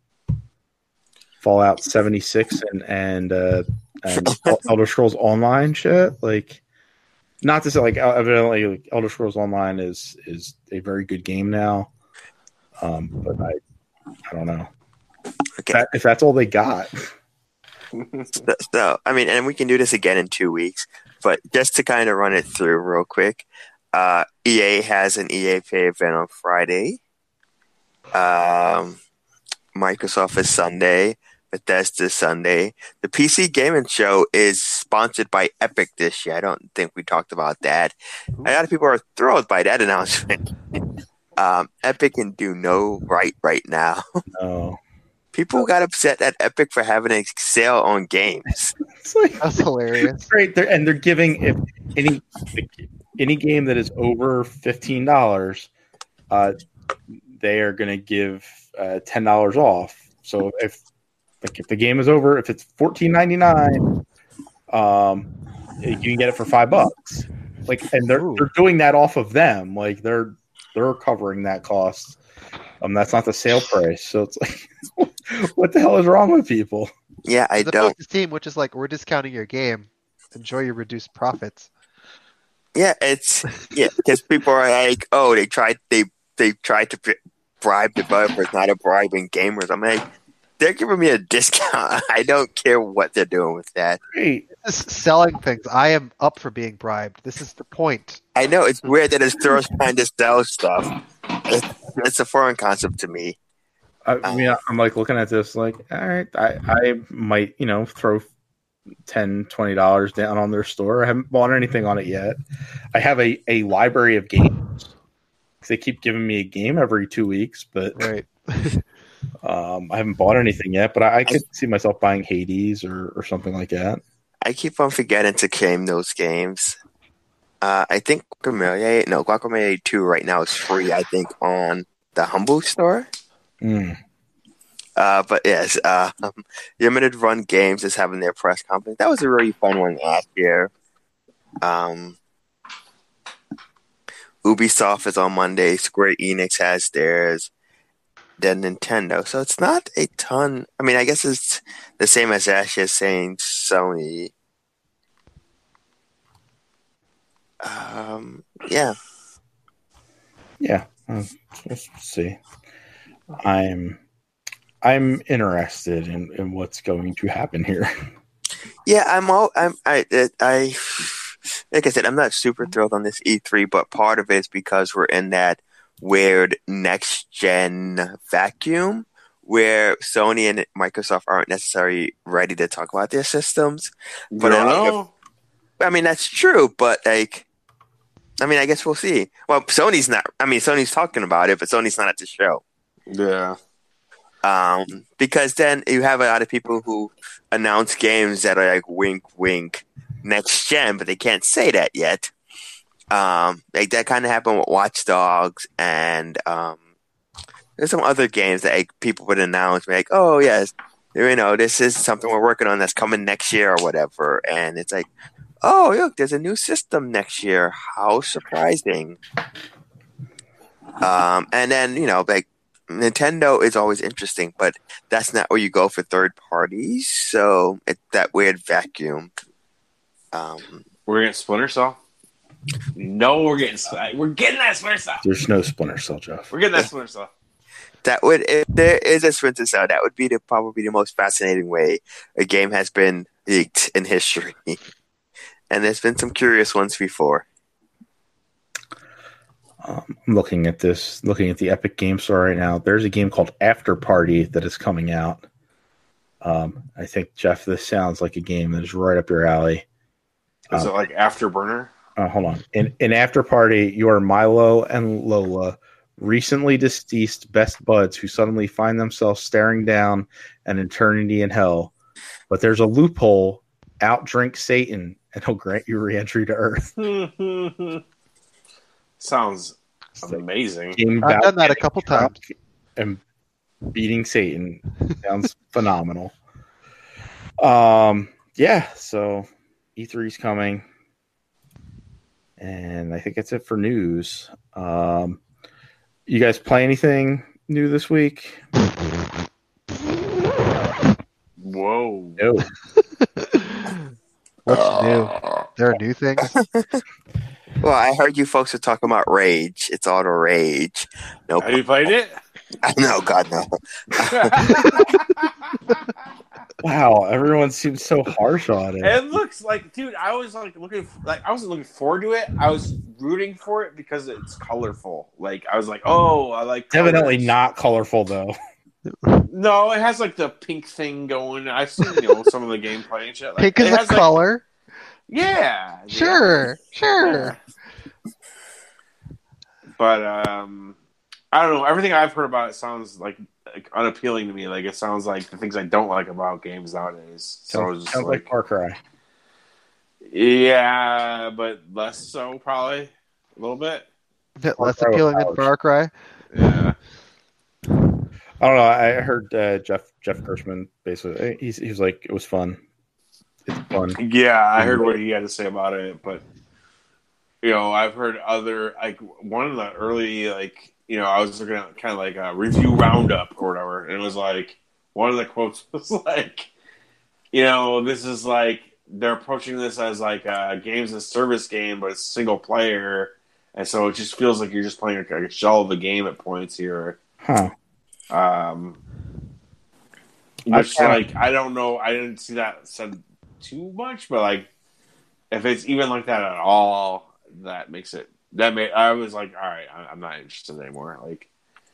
Fallout seventy-six and and uh, and Elder Scrolls Online shit. Like, not to say like evidently like, Elder Scrolls Online is is a very good game now. Um, but I I don't know okay. that, if that's all they got. So, so, I mean, and we can do this again in two weeks, but just to kind of run it through real quick, uh, E A has an E A Pay event on Friday. Um, Microsoft is Sunday. Bethesda is Sunday. The P C Gaming Show is sponsored by Epic this year. I don't think we talked about that. A lot of people are thrilled by that announcement. um, Epic can do no right right now. No, People got upset at Epic for having a sale on games. it's like That's hilarious. great. They're, and they're giving if any any game that is over fifteen dollars, uh, they are going to give uh, ten dollars off. So if like if the game is over, if it's fourteen ninety nine, um, you can get it for five bucks. Like, and they're Ooh. they're doing that off of them. Like they're they're covering that cost. Um, that's not the sale price. So it's like, what the hell is wrong with people? Yeah, I As don't. opposed to Steam, which is like, we're discounting your game. Enjoy your reduced profits. Yeah, it's yeah because people are like, oh, they tried they they tried to bri- bribe developers, not a bribing gamers. I'm like, they're giving me a discount. I don't care what they're doing with that. Great. This is selling things. I am up for being bribed. This is the point. I know it's weird that it's stores trying to sell stuff. It's, it's a foreign concept to me. I, I mean, I'm like looking at this, like, all right, I, I might, you know, throw ten, twenty dollars down on their store. I haven't bought anything on it yet. I have a, a library of games. They keep giving me a game every two weeks, but Right. um, I haven't bought anything yet. But I, I could see myself buying Hades or, or something like that. I keep on forgetting to claim those games. Uh, I think Guacamelee, no, Guacamelee two right now is free, I think, on the Humble store. Mm. Uh, but yes, uh, um, Limited Run Games is having their press conference. That was a really fun one last year. Um, Ubisoft is on Monday. Square Enix has theirs. Then Nintendo. So it's not a ton. I mean, I guess it's the same as Ash is saying Sony. Um, yeah. Yeah, uh, let's see. I'm I'm interested in, in what's going to happen here. Yeah, I'm all I'm I I like I said, I'm not super thrilled on this E three, but part of it is because we're in that weird next gen vacuum where Sony and Microsoft aren't necessarily ready to talk about their systems. You But don't I, know. I mean that's true, but like I mean I guess we'll see. Well, Sony's not I mean Sony's talking about it, but Sony's not at the show. Yeah. Um, because then you have a lot of people who announce games that are like wink, wink, next gen, but they can't say that yet. Um, like that kind of happened with Watch Dogs, and um, there's some other games that like, people would announce, like, "Oh yes, you know, this is something we're working on that's coming next year or whatever," and it's like, "Oh look, there's a new system next year. How surprising!" Um, and then you know, like. Nintendo is always interesting, but that's not where you go for third parties. So it's that weird vacuum. Um, We're getting Splinter Cell. No, we're getting we're getting that Splinter Cell. There's no Splinter Cell, Jeff. We're getting that Splinter Cell. that would, if there is a Splinter Cell, that would be the probably the most fascinating way a game has been leaked in history. And there's been some curious ones before. Um, I'm looking at this, looking at the Epic Game Store right now. There's a game called After Party that is coming out. Um, I think, Jeff, this sounds like a game that is right up your alley. Is Um, it like Afterburner? Uh, hold on. In, in After Party, you are Milo and Lola, recently deceased best buds who suddenly find themselves staring down an eternity in hell. But there's a loophole. Outdrink Satan, and he'll grant you re-entry to Earth. Sounds amazing. Game I've about done that a getting couple drunk times. And beating Satan sounds phenomenal. Um, yeah. So E three's coming, and I think that's it for news. Um, you guys play anything new this week? Whoa. No. What's new? There are new things. Well, I heard you folks are talking about Rage. It's Auto Rage. No, Have you played it? no, God, no. Wow, everyone seems so harsh on it. It looks like, dude. I was like looking, like I wasn't looking forward to it. I was rooting for it because it's colorful. Like I was like, oh, I like. Definitely colors. not colorful though. No, it has like the pink thing going. I've seen you know some of the gameplay and shit. Like, Pink it is a has, like- color. yeah, Sure, sure. But um, I don't know. Everything I've heard about it sounds like, like unappealing to me. Like it sounds like the things I don't like about games nowadays. So Sounds, it's just sounds like, like, Far Cry. yeah, but less so probably a little bit. Bit Far less Cry with appealing than powers. Far Cry. Yeah. I don't know. I heard uh, Jeff Jeff Gershman basically. He's he was like, it was fun. It's fun. Yeah, I heard what he had to say about it, but you know, I've heard other like one of the early like you know, I was looking at kind of like a review roundup or whatever, and it was like one of the quotes was like, you know, this is like they're approaching this as like a games as a service game, but it's single player, and so it just feels like you're just playing like a shell of a game at points here. Huh. Um, which like I don't know, I didn't see that said too much, but like if it's even like that at all, that makes it that made I was like, all right, I'm not interested anymore. Like,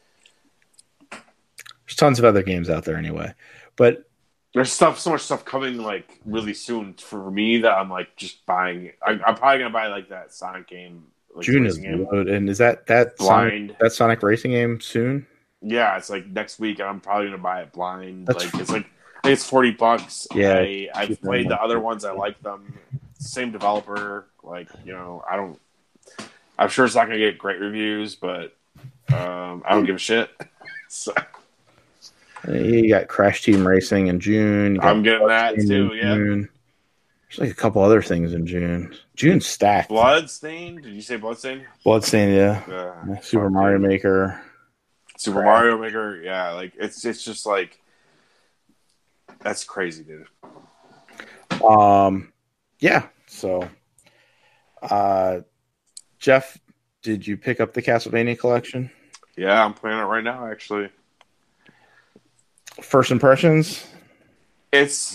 There's tons of other games out there anyway, but there's stuff, so much stuff coming like really soon for me that I'm like just buying. I, I'm probably gonna buy like that Sonic game. Like, June is racing game. loaded. And is that that Blind. Sonic, that Sonic racing game soon? Yeah, it's like next week, and I'm probably gonna buy it blind. That's- like it's like I think it's forty bucks. Yeah, I, I've cheaper played than the that. other ones. I like them. Same developer. Like you know, I don't. I'm sure it's not gonna get great reviews, but um, I don't give a shit. So, You got Crash Team Racing in June. You got I'm getting that Bloodstained too. in Yeah. June. There's like a couple other things in June. June's stacked. Bloodstained? Did you say Bloodstained? Bloodstained, yeah. Uh, Super fuck, Mario dude. Maker. Super Crap. Mario Maker. Yeah, like it's it's just like that's crazy, dude. Um, yeah. So, uh, Jeff, did you pick up the Castlevania collection? Yeah, I'm playing it right now. Actually, First impressions? it's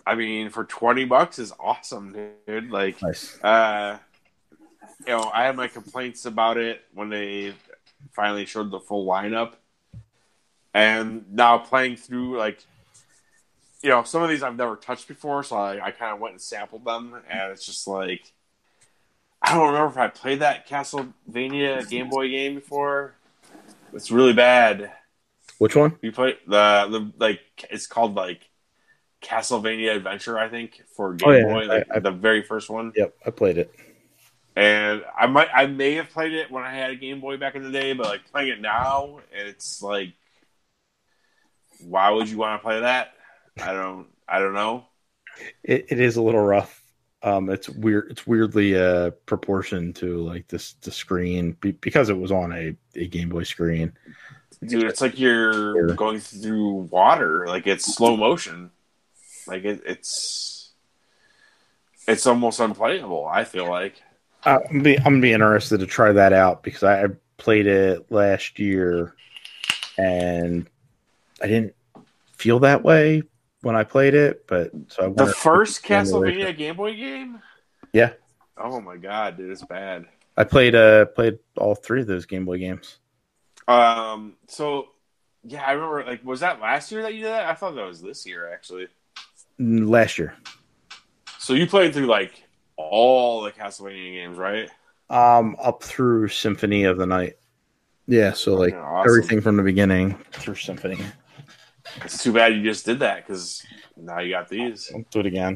I mean, for twenty bucks is awesome, dude. Like, Nice. uh, you know, I had my complaints about it when they finally showed the full lineup, and now playing through, like, you know, some of these I've never touched before, so I, I kind of went and sampled them, and it's just like, I don't remember if I played that Castlevania Game Boy game before. It's really bad. Which one? You play the the like it's called like Castlevania Adventure, I think, for Game Oh, yeah. Boy, like I- I- the very first one. Yep, I played it. And I might, I may have played it when I had a Game Boy back in the day, but like playing it now, it's like, why would you want to play that? I don't, I don't know. It, it is a little rough. Um, it's weird. It's weirdly uh proportioned to like this the screen be, because it was on a, a Game Boy screen. Dude, it's like you're Here. going through water. Like it's slow motion. Like it, it's, it's almost unplayable. I feel like. Uh, I'm gonna be I'm gonna be interested to try that out because I, I played it last year, and I didn't feel that way when I played it. But so I The wonder- first Castlevania Game Boy game. Yeah, Oh my god, dude, it's bad. I played uh played all three of those Game Boy games. Um. So, yeah, I remember. Like, was that last year that you did that? I thought that was this year, actually. Mm, Last year. So you played through like all the Castlevania games, right? Um, up through Symphony of the Night. Yeah, so like Yeah, awesome. everything from the beginning through Symphony. It's too bad you just did that because now you got these. I'll do it again.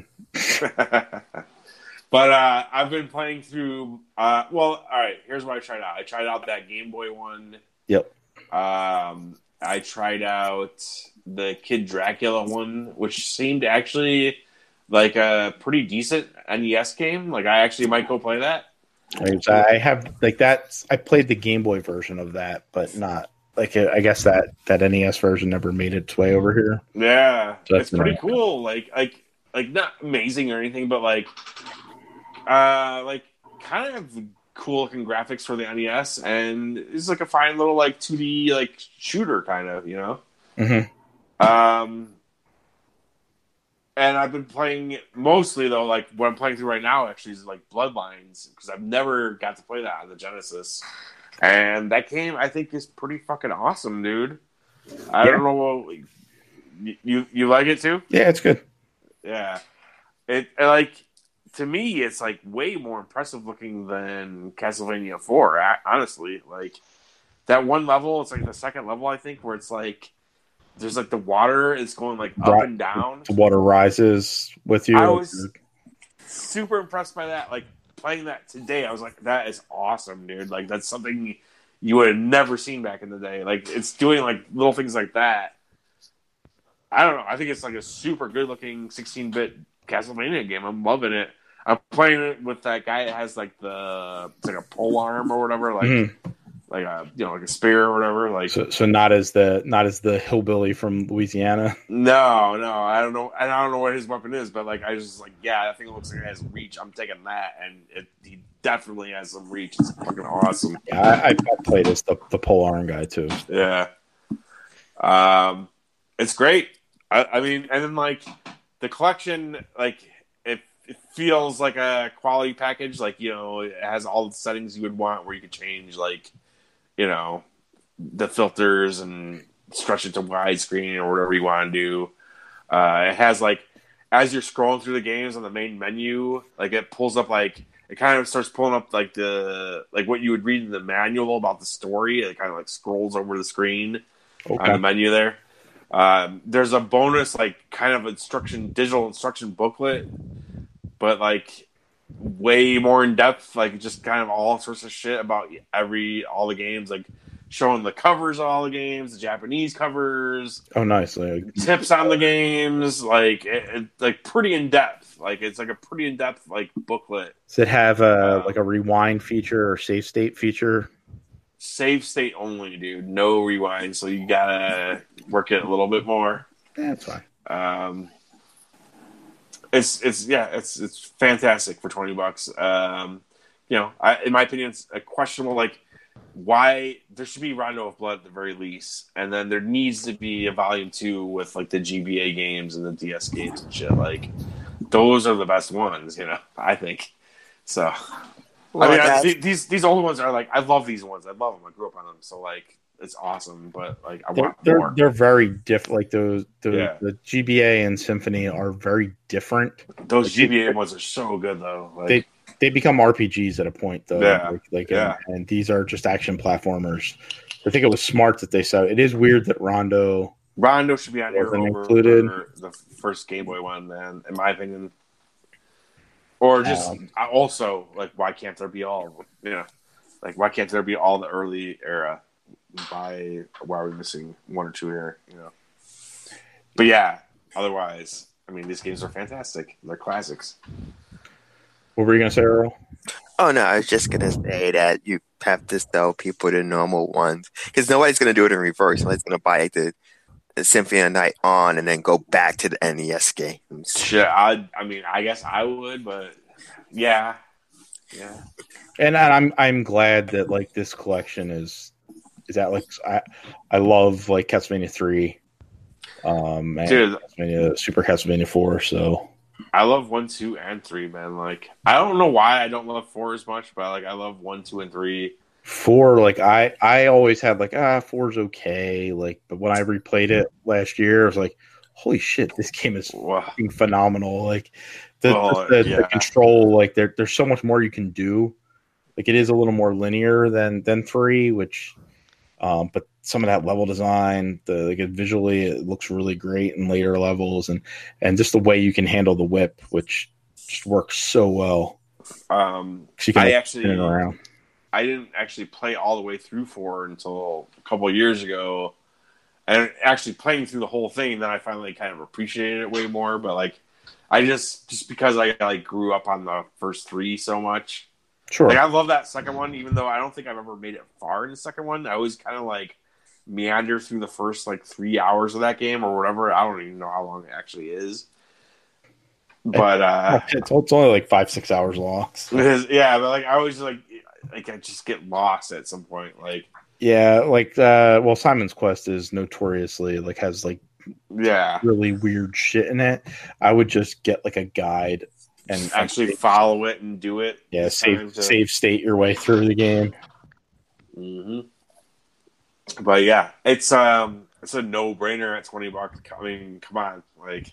But uh, I've been playing through. Uh, well, all right. Here's what I tried out. I tried out that Game Boy one. Yep. Um, I tried out the Kid Dracula one, which seemed actually like a pretty decent N E S game. Like I actually might go play that. Right, I have like that. I played the Game Boy version of that, but not like I guess that that N E S version never made its way over here. Yeah, So that's it's pretty nice. cool. Like, like, like not amazing or anything, but like, uh, like kind of cool looking graphics for the N E S, and it's like a fine little like two D like shooter kind of, you know. Mm-hmm. Um, and I've been playing it mostly though, like what I'm playing through right now actually is like Bloodlines because I've never got to play that on the Genesis, and that game I think is pretty fucking awesome, dude. I Yeah. don't know, you, you you like it too? Yeah, it's good. Yeah, it and, like to me, it's like way more impressive looking than Castlevania Four. a- Honestly, like that one level, it's like the second level I think, where it's like there's like the water is going like up Right. and down. The water rises with you. I was super impressed by that. Like playing that today, I was like, that is awesome, dude. Like that's something you would have never seen back in the day. Like it's doing like little things like that. I don't know. I think it's like a super good looking sixteen bit Castlevania game. I'm loving it. I'm playing it with that guy that has like the it's like a pole arm or whatever, like Mhm. like a you know like a spear or whatever. Like So, so not as the not as the hillbilly from Louisiana. no, no, I don't know. I don't know what his weapon is, but like I was just like, yeah, I think it looks like it has reach. I'm taking that, and it, he definitely has some reach. It's fucking awesome. Yeah, I, I played as the the pole arm guy too. Yeah. Um, it's great. I, I mean, and then like the collection, like it, it feels like a quality package. Like you know, it has all the settings you would want, where you could change like, you know, the filters and stretch it to widescreen or whatever you want to do. Uh, it has like as you're scrolling through the games on the main menu, like it pulls up like it kind of starts pulling up like the like what you would read in the manual about the story. It kind of like scrolls over the screen on the Okay. menu there. Um, there's a bonus like kind of instruction digital instruction booklet, but like way more in depth, like just kind of all sorts of shit about every all the games, like showing the covers of all the games, the Japanese covers, Oh, nice. Like, tips on the games, like it, it, like pretty in depth. Like it's like a pretty in depth like booklet. does it have a Uh, like a rewind feature or save state feature? Save state only, dude. No rewind, so you gotta work it a little bit more. Yeah, that's fine. Um, it's it's yeah, it's it's fantastic for twenty bucks. Um, you know, I, in my opinion, it's a questionable like why there should be Rondo of Blood at the very least, and then there needs to be a volume two with like the G B A games and the D S games and shit. Like those are the best ones, you know. I think so. Well, I mean, I, that's- th- these these old ones are like I love these ones. I love them. I grew up on them, so like it's awesome. But like I They're want they're, more. they're very different. Like those the, Yeah. the G B A and Symphony are very different. Those like, G B A ones are so good though. Like, They they become R P Gs at a point though. Yeah. Like, like Yeah. and, and these are just action platformers. I think it was smart that they said it is weird that Rondo. Rondo should be on here Wasn't over included. the first Game Boy one, man. In my opinion. Or just Um, I also like, why can't there be all of them? You know, like why can't there be all the early era? By why are we missing one or two here? You know, but yeah. Otherwise, I mean, these games are fantastic. They're classics. What were you gonna say, Earl? Oh no, I was just gonna say that you have to sell people the normal ones because nobody's gonna do it in reverse. Nobody's gonna buy like, the, the Symphony of the Night on and then go back to the N E S games. Shit, I. I mean, I guess I would, but yeah, yeah. And I'm I'm glad that like this collection is is that like I I love like Castlevania three, um, and Dude, Castlevania, Super Castlevania four. So I love one, two, and three, man. Like, I don't know why I don't love four as much, but like, I love one, two, and three. four, like I I always had like ah four's okay, like but when I replayed it last year, I was like, holy shit, this game is Wow. fucking phenomenal. Like the Oh, the, the, yeah. the control, like there there's so much more you can do. Like it is a little more linear than than three, which um but some of that level design, the like it visually it looks really great in later levels, and and just the way you can handle the whip, which just works so well. Um, 'Cause you can I like, actually, spin it around. I didn't actually play all the way through four until a couple of years ago, and actually playing through the whole thing, then I finally kind of appreciated it way more. But like, I just just because I like grew up on the first three so much. Sure. Like I love that second one, even though I don't think I've ever made it far in the second one. I always kind of like meander through the first like three hours of that game or whatever. I don't even know how long it actually is. But uh, it's, it's only like five six hours long. so. it is, yeah, but like I always like like I just get lost at some point. Like Yeah, like uh well Simon's Quest is notoriously like has like yeah, really weird shit in it. I would just get like a guide and actually and, follow it and do it. yeah, this save time to- save state your way through the game. Mhm. But yeah, it's um it's a no brainer at twenty bucks. I mean, come on, like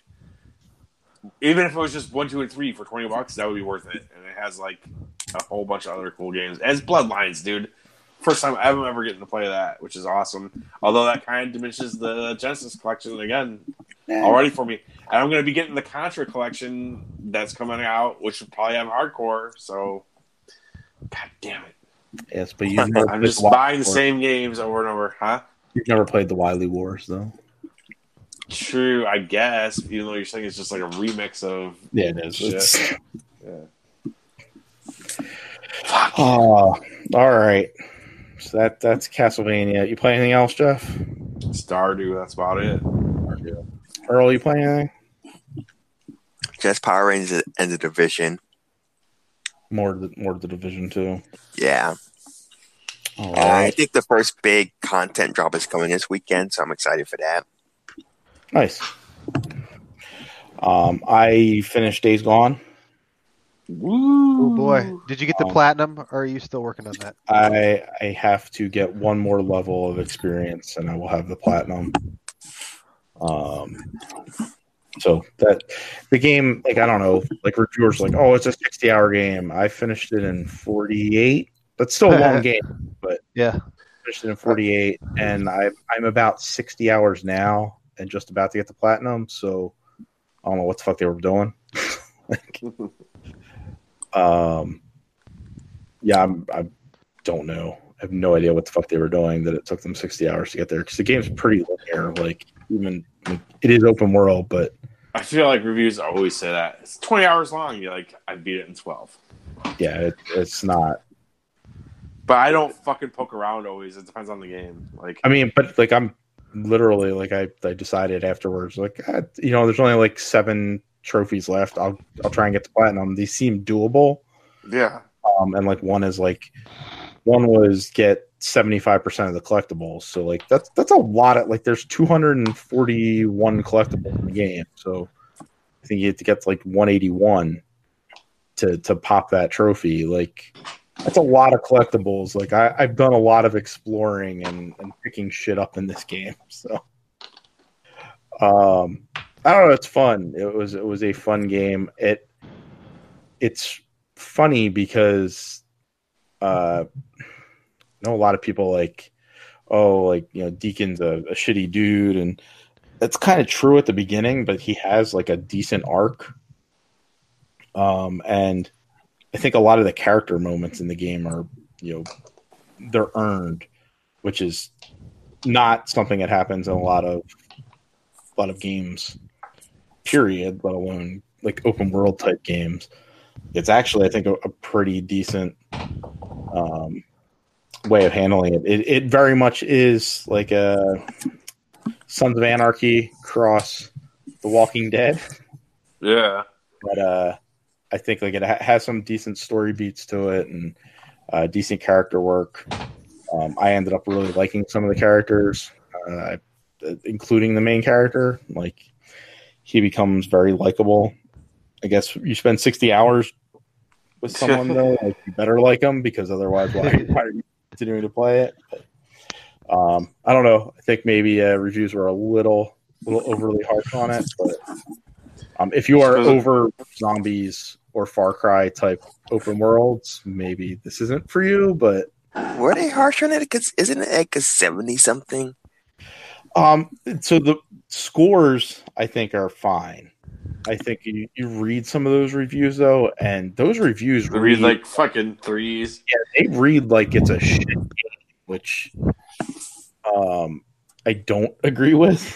even if it was just one, two, and three for twenty bucks, that would be worth it. And it has like a whole bunch of other cool games. It has Bloodlines, dude. First time I'm ever getting to play that, which is awesome. Although that kind of diminishes the Genesis collection again already for me. And I'm going to be getting the Contra collection that's coming out, which will probably have hardcore. So, god damn it. Yes, but you've never I'm played just the Wily buying the Wars. same games over and over, huh? You've never played the Wily Wars though. True, I guess. Even though you're saying it's just like a remix of Yeah, it is. shit. It's- Yeah. Oh, all right. So that that's Castlevania. You play anything else, Jeff? Stardew, that's about it. Earl, you play anything? Just Power Rangers and the Division. More to the, more to the Division two. Yeah. All And I right. think the first big content drop is coming this weekend, so I'm excited for that. Nice. Um, I finished Days Gone. Woo! Oh boy, did you get the Um, platinum, or are you still working on that? I I have to get one more level of experience, and I will have the platinum. Um, so that the game, like I don't know, like reviewers are like, oh, it's a sixty-hour game. I finished it in forty-eight. That's still a long game, but Yeah. finished it in forty-eight, and I I'm about sixty hours now, and just about to get the platinum. So I don't know what the fuck they were doing. like, um, yeah, I'm, I don't know. I have no idea what the fuck they were doing that it took them sixty hours to get there, because the game's pretty linear. Like even like, it is open world, but I feel like reviews always say that. It's twenty hours long. You're like, I beat it in twelve. yeah, it, it's not. But I don't fucking poke around always. It depends on the game. Like, I mean, but like I'm literally like I, I decided afterwards, like ah, you know, there's only like seven trophies left. I'll I'll try and get the platinum. These seem doable. yeah. Um, and like one is like one was get seventy-five percent of the collectibles. So like that's that's a lot of like there's two hundred forty-one collectibles in the game. So I think you have to get to like one eighty-one to to pop that trophy. Like that's a lot of collectibles. Like I, I've done a lot of exploring and, and picking shit up in this game. So um I don't know, it's fun. It was it was a fun game. It it's funny because uh I know a lot of people like, oh, like, you know, Deacon's a, a shitty dude, and that's kind of true at the beginning, but he has like a decent arc. Um, and I think a lot of the character moments in the game are, you know, they're earned, which is not something that happens in a lot of a lot of games, period, let alone like open world type games. It's actually, I think, a, a pretty decent um, way of handling it. it. It very much is like a Sons of Anarchy cross The Walking Dead. Yeah, but uh, I think like it ha- has some decent story beats to it and uh, decent character work. Um, I ended up really liking some of the characters, uh, including the main character. Like he becomes very likable. I guess you spend sixty hours with someone though, like you better like them, because otherwise, why, why are you continuing to play it? But, um, I don't know. I think maybe uh, reviews were a little, little overly harsh on it. But um, if you are over zombies or Far Cry type open worlds, maybe this isn't for you. But were they harsh on it? Because isn't it like a seventy something? Um, so the scores I think are fine. I think you, you read some of those reviews though, and those reviews they read, read like fucking threes. Yeah, they read like it's a shit game, which um I don't agree with.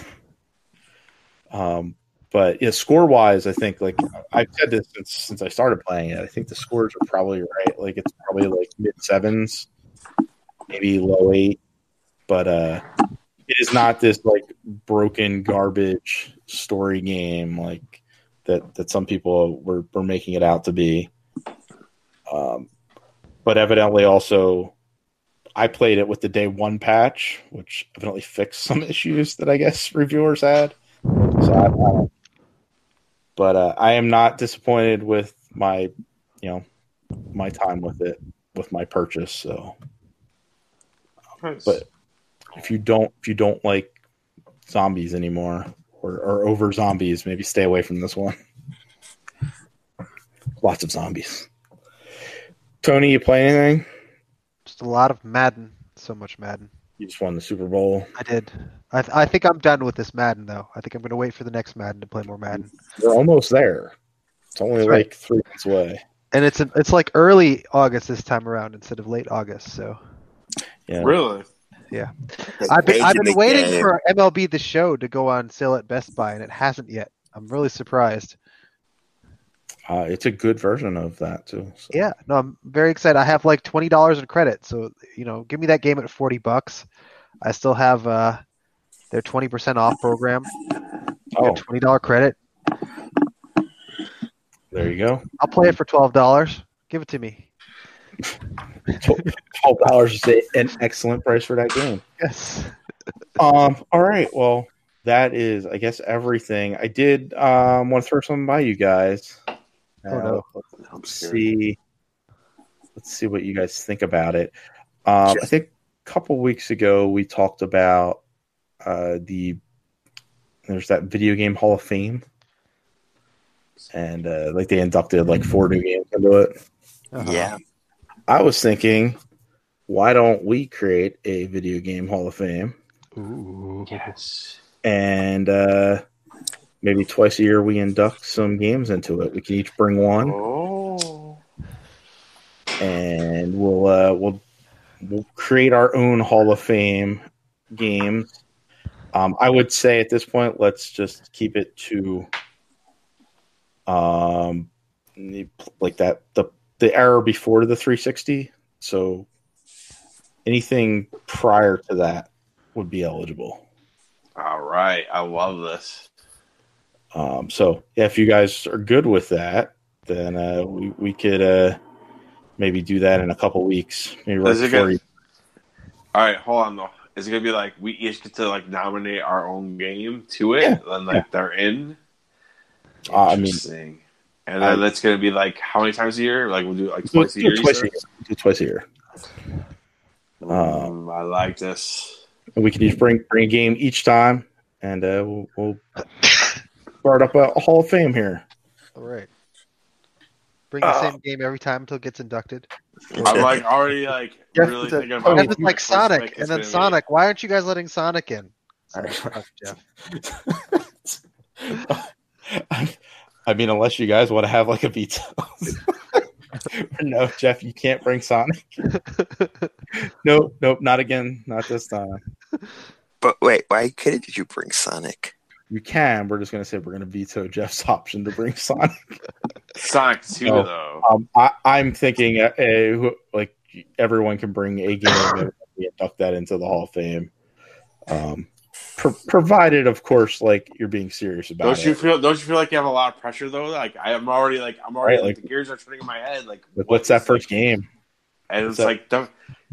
Um, but yeah, score wise, I think like I've said this since since I started playing it. I think the scores are probably right. Like it's probably like mid sevens, maybe low eight, but uh. It is not this like broken garbage story game like that that some people were, were making it out to be. Um, but evidently also I played it with the day one patch, which evidently fixed some issues that I guess reviewers had. So I, I don't, but uh, I am not disappointed with my, you know, my time with it, with my purchase. So, Nice. But if you don't, if you don't like zombies anymore, or, or over zombies, maybe stay away from this one. Lots of zombies. Tony, you play anything? Just a lot of Madden. So much Madden. You just won the Super Bowl. I did. I th- I think I'm done with this Madden though. I think I'm going to wait for the next Madden to play more Madden. We're almost there. It's only That's like right. three months away. And it's a, it's like early August this time around instead of late August. So Yeah. Really? yeah, Like, I've been, I've been Rage in the waiting Game. for M L B The Show to go on sale at Best Buy, and it hasn't yet. I'm really surprised. Uh, it's a good version of that too. So. Yeah, no, I'm very excited. I have like twenty dollars in credit, so you know, give me that game at forty bucks. I still have uh, their twenty percent off program. Oh, twenty dollar credit. there you go. I'll play it for twelve dollars. Give it to me. Twelve dollars is a- an excellent price for that game. Yes. Um. All right. Well, that is, I guess, everything. I did um want to throw something by you guys. Oh, no. Uh, let's see. Let's see what you guys think about it. Um, I think a couple weeks ago we talked about uh, the there's that Video Game Hall of Fame, and uh, like they inducted like four new games into it. Uh-huh. Yeah. I was thinking, why don't we create a Video Game Hall of Fame? Ooh. Yes. And uh, maybe twice a year we induct some games into it. We can each bring one, Oh. and we'll uh, we'll we'll create our own Hall of Fame games. Um, I would say at this point, let's just keep it to um, like that the the era before the three sixty. So anything prior to that would be eligible. All right. I love this. Um, so yeah, if you guys are good with that, then uh, we we could uh, maybe do that in a couple weeks. Maybe right Is it before gonna- you. All right, hold on though. Is it gonna be like we each get to like nominate our own game to it, Yeah. and like Yeah. they're in? Uh, I mean, Interesting. And then I- that's gonna be like how many times a year? Like we'll do it like do, twice a do year. it you twice a said? year. Do it twice a year. Um, I like this. And we can each bring bring a game each time, and uh, we'll, we'll start up a, a Hall of Fame here. All right. Bring the Uh, same game every time until it gets inducted. I'm like already like Yeah, really it's a- thinking about. I And mean, then like what Sonic, Sonic is and then gonna be. Sonic. Why aren't you guys letting Sonic in? Sorry, Alright. fuck, Jeff. I, I mean, unless you guys want to have like a veto. No, Jeff, you can't bring Sonic. Nope, nope, not again, not this time. But wait, why couldn't you bring Sonic? You can. We're just gonna say we're gonna veto Jeff's option to bring Sonic. Sonic Two Oh. though. Um, I, I'm thinking, uh, uh, like everyone can bring a game and we induct that into the Hall of Fame. Um, pro- provided, of course, like you're being serious about Don't it. you feel? Don't you feel like you have a lot of pressure though? Like I'm already like I'm already Right, like, like- the gears are turning in my head. Like Like, what what's that is, first like- game? And What's it's that? like the,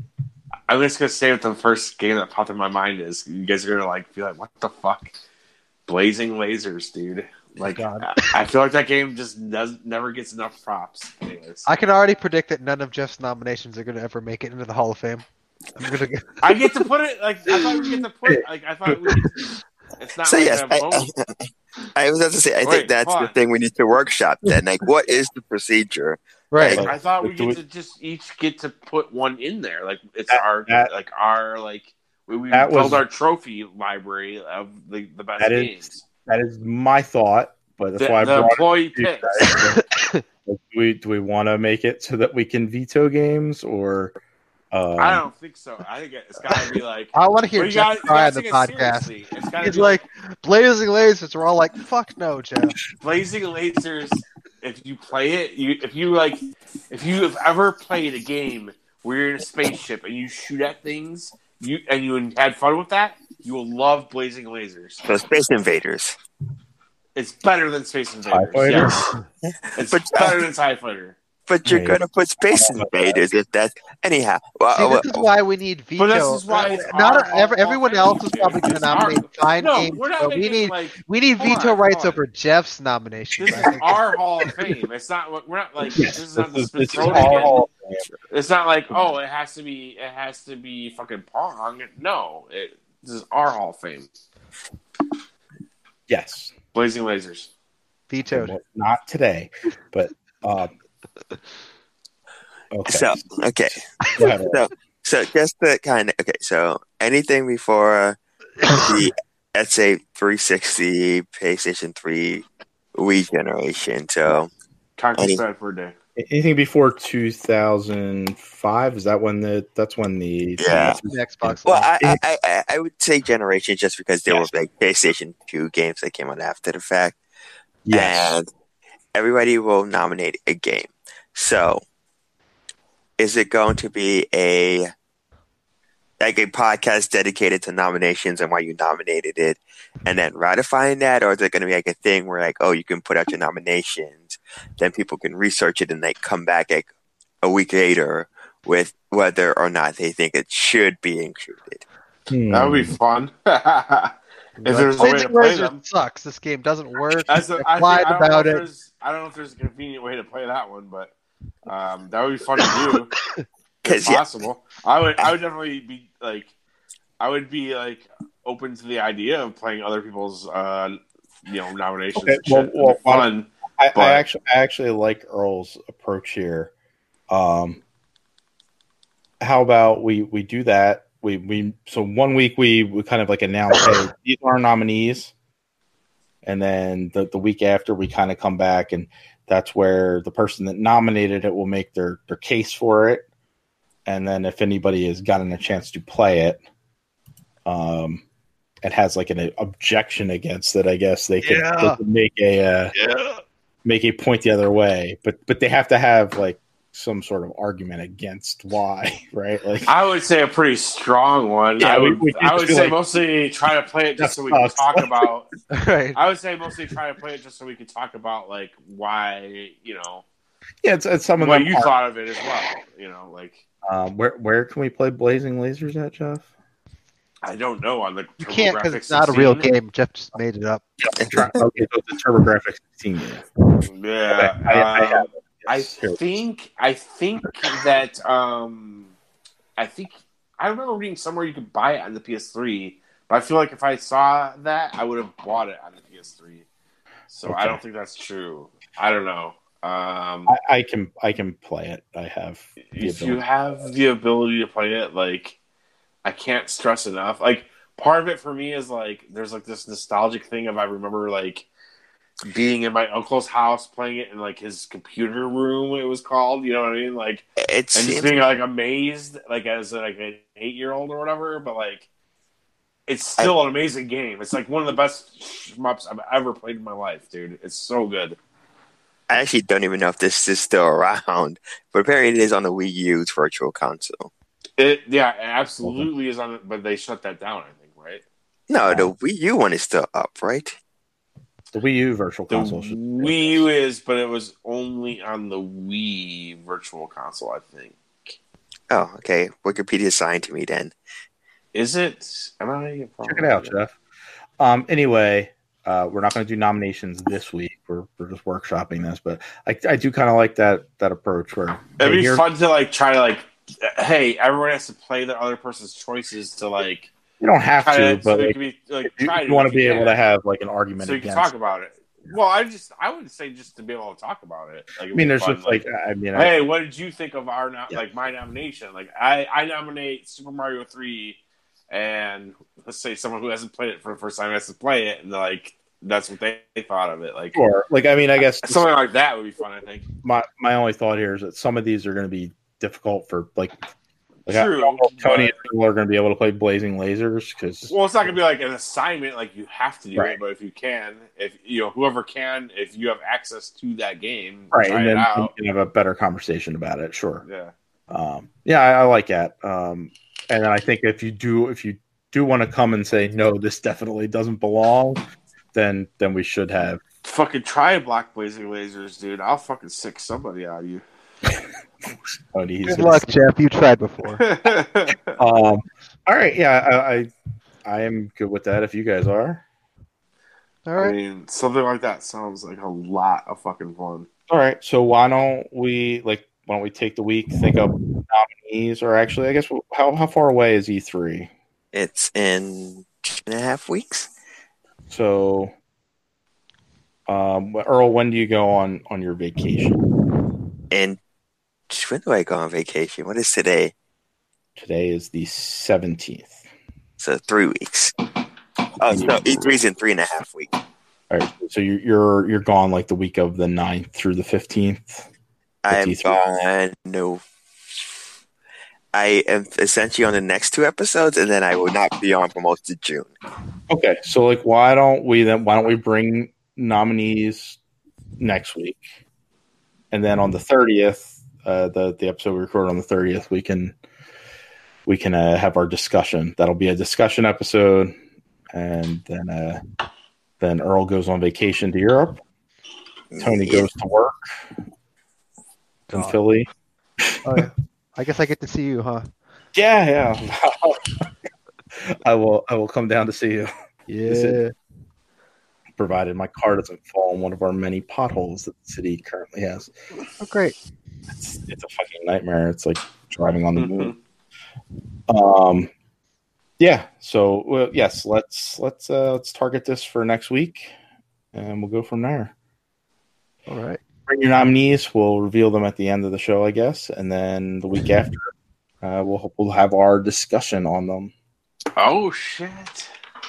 I'm just gonna say what the first game that popped in my mind is. You guys are gonna like be like, what the fuck? Blazing Lasers, dude. Like God. I, I feel like that game just does never gets enough props. Anyways. I can already predict that none of Jeff's nominations are going to ever make it into the Hall of Fame. I'm gonna go. I get to put it like I thought we get to put like I thought we. Get to, it's not So like yes, a I, vote. I, I was about to say, I Wait, think that's hold the on. thing we need to workshop. Then, like, what is the procedure? Right. Like, I thought we do get we- to just each get to put one in there. Like it's That- our that- like our like we, we That build was- our trophy library of the, the best That is- games. That is my thought, but that's The, why I the brought employee it. picks. Like, do we do we want to make it so that we can veto games, or um, I don't think so. I think it's got to be like. I want to hear well, you Jeff gotta- you cry on gotta the take it podcast. seriously. It's gotta He's be like, Blazing Lasers. We're all like, fuck no, Jeff. Blazing Lasers. If you play it, you if you like, if you have ever played a game where you're in a spaceship and you shoot at things, you and you had fun with that, you will love Blazing Lasers. So, Space Invaders. It's better than Space TIE Invaders. Fighter? Yes, it's But- better than TIE Fighter. But you're Hey. gonna put Space Invaders if that's anyhow. Well, See, well, this is why we need veto. But this is why it's Not our every, Hall everyone of else Fame, is dude. probably going to It's our- nominate fine No, games, we're not but we making need like we need Hold veto on, rights hold on. over Jeff's nomination. this I is think. our Hall of Fame. It's not. We're not like Yes, this is not the this is, this is Smithsonian. our Hall of Fame. It's not like oh, it has to be. It has to be fucking Pong. No, it, this is our Hall of Fame. Yes, Blazing Lasers. Vetoed. Well, not today, but um, okay. so okay. Go ahead. So, so just the kind of okay. So anything before the let's say three sixty, PlayStation three, Wii generation. So Conquest Any- Bad for a Day. Anything before two thousand five? Is that when the? That's when the Yeah. The Xbox. well, One. I I, I I would say generation just because there Yes. were like PlayStation two games that came out after the fact, Yes. and everybody will nominate a game. So, is it going to be a like a podcast dedicated to nominations and why you nominated it, and then ratifying that, or is it going to be like a thing where like, oh, you can put out your nominations, then people can research it and like come back like a week later with whether or not they think it should be included. Hmm. That would be fun. If there's a way to Blazing play Lasers them. sucks. This game doesn't work. As a, They're I, think, lied I, don't know about if it. there's- I don't know if there's a convenient way to play that one, but um, that would be fun to do. If 'Cause, yeah. possible. I would. I would definitely be like. I would be like open to the idea of playing other people's, uh, you know, nominations. Okay, and well- shit. It'd be well, why- fun. I, but- I actually, I actually like Earl's approach here. Um, how about we we do that? We we so one week we we kind of like announce, hey, these are our nominees, and then the the week after we kind of come back, and that's where the person that nominated it will make their their case for it, and then if anybody has gotten a chance to play it, um, it has like an objection against it. I guess they could, Yeah. they could make a. Uh, Yeah. make a point the other way, but but they have to have like some sort of argument against why, right? Like, I would say a pretty strong one. Yeah, I we- would, we I would feel say like- mostly try to play it just That so we can sucks. talk about. Right. I would say mostly try to play it just so we could talk about like why you know yeah, it's, it's some of what them you are- thought of it as well. You know, like Um, where where can we play Blazing Lasers at, Jeff? I don't know on the You can't because TurboGrafx it's not a real sixteen. game. Jeff just made it up. Try, okay, so it's a TurboGrafx sixteen game. Yeah, Okay, I, I um, have it. I Yes, here. think I think that um, I think I remember reading somewhere you could buy it on the P S three, but I feel like if I saw that, I would have bought it on the P S three. So Okay. I don't think that's true. I don't know. Um, I, I can I can play it. I have the if ability. you have the ability to play it, like I can't stress enough. Like part of it for me is like there's like this nostalgic thing of I remember like being in my uncle's house playing it in like his computer room. It was called, you know what I mean? Like It and seems just being like amazed, like as like an eight year old or whatever. But like it's still an amazing game. It's like one of the best shmups I've ever played in my life, dude. It's so good. I actually don't even know if this is still around, but apparently it is on the Wii U's Virtual Console. It yeah, it absolutely is on it, but they shut that down, I think, right? No, the Wii U one is still up, right? The Wii U Virtual The Console. should- Wii U is, but it was only on the Wii Virtual Console, I think. Oh, okay. Wikipedia assigned to me then. Is it? Am I? Check it out, Jeff. Um, anyway, uh, we're not going to do nominations this week. We're we're just workshopping this, but I, I do kind of like that that approach where It'd hey, be here- fun to like try to like, hey, everyone has to play the other person's choices to like. you don't have Try to, to, so but they like, can be like you, try you want to if be you able can. to have like an argument so you can against. talk about it. Well, I just I would say just to be able to talk about it. Like, I mean, there's just like I mean, I, hey, what did you think of our no- Yeah. like my nomination? Like, I I nominate Super Mario three, and let's say someone who hasn't played it for the first time has to play it, and like that's what they, they thought of it. Like, sure. Like I mean, I guess something like that would be fun. I think. my my only thought here is that some of these are going to be difficult for like. Like I True, don't know if Tony but- and Phil are going to be able to play Blazing Lasers because Well, it's not gonna be like an assignment, like you have to do Right. it. But if you can, if you know whoever can, if you have access to that game, right, try and it then out. you can have a better conversation about it. Sure. Yeah. Um, yeah, I, I like that. Um, and then I think if you do, if you do want to come and say no, this definitely doesn't belong, then then we should have. Fucking try Black Blazing Lasers, dude. I'll fucking sick somebody out of you. Tony, he's Good gonna luck, say- Jeff. You tried before. Um, all right, yeah, I, I I am good with that. If you guys are, All I right. mean, something like that sounds like a lot of fucking fun. all right. So why don't we like? Why don't we take the week? Think of nominees, or actually, I guess how how far away is E three? It's in two and a half weeks. So, um, Earl, when do you go on on your vacation? And when do I go on vacation? What is today? Today is the seventeenth. So three weeks. Oh, no, E three's in three and a half weeks. All right, so you're you're you're gone like the week of the ninth through the fifteenth. I'm E three. gone. No. I am essentially on the next two episodes, and then I will not be on for most of June. Okay, so like, why don't we then? Why don't we bring nominees next week, and then on the thirtieth, uh, the the episode we record on the thirtieth, we can we can uh, have our discussion. That'll be a discussion episode, and then uh, then Earl goes on vacation to Europe. Tony Yeah. goes to work in God. Philly. Oh, yeah. I guess I get to see you, huh? Yeah, yeah. I will. I will come down to see you, Is Yeah. it- provided my car doesn't fall in one of our many potholes that the city currently has. Oh, great. It's, it's a fucking nightmare. It's like driving on the Mm-hmm. moon. Um, yeah. So well, yes, let's let's uh, let's target this for next week, and we'll go from there. All right. Bring your nominees. We'll reveal them at the end of the show, I guess, and then the week after, uh, we'll we'll have our discussion on them. Oh shit!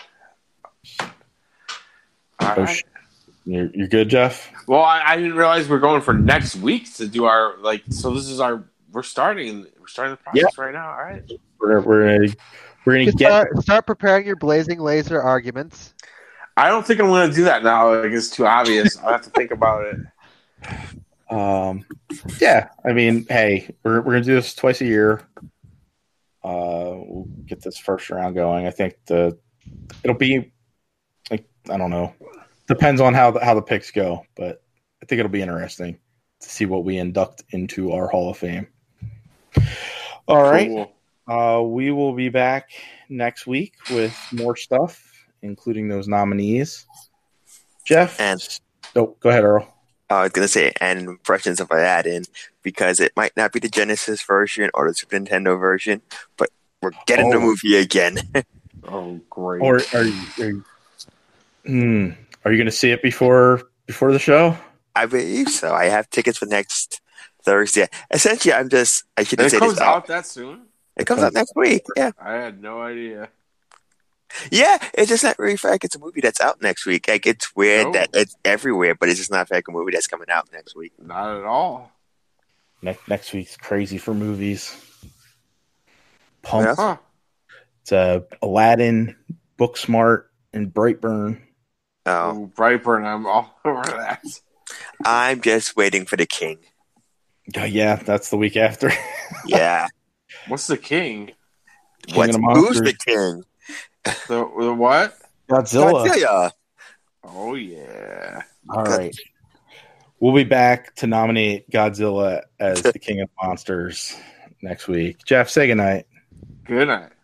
All Oh, right. sh- You're you're good, Jeff. Well, I, I didn't realize we're going for next week to do our like. So this is our. We're starting. We're starting the process right now. All right. We're we're gonna, we're gonna Just get. start, start preparing your blazing laser arguments. I don't think I'm going to do that now. Like it's too obvious. I'll have to think about it. Um, yeah, I mean, hey, we're we're gonna do this twice a year. Uh, we'll get this first round going. I think the it'll be like I don't know, depends on how the, how the picks go, but I think it'll be interesting to see what we induct into our Hall of Fame. All right. Cool. Uh, we will be back next week with more stuff, including those nominees. Jeff? And oh, go ahead, Earl. I was gonna say, and impressions of Aladdin, because it might not be the Genesis version or the Super Nintendo version, but we're getting the Oh. movie again. Oh, great. Or are you? Are you, hmm, are you going to see it before before the show? I believe so. I have tickets for next Thursday. Essentially, I'm just I shouldn't it say comes this out that soon? It comes out next week. Yeah, I had no idea. yeah. It's just not really fair. Like, it's a movie that's out next week. Like, it's weird No. that it's everywhere, but it's just not like a movie that's coming out next week. Not at all. Next next week's crazy for movies. Pumped. Yeah. Huh. It's uh, Aladdin, Booksmart, and Brightburn. Oh, Oh, Brightburn, I'm all over that. I'm just waiting for the King. Uh, yeah, that's the week after. Yeah. What's the king? King What's of the who's Monsters. the King? The, the what? Godzilla. Godzilla. Oh, yeah. All right. We'll be back to nominate Godzilla as the King of Monsters next week. Jeff, say goodnight. Good night.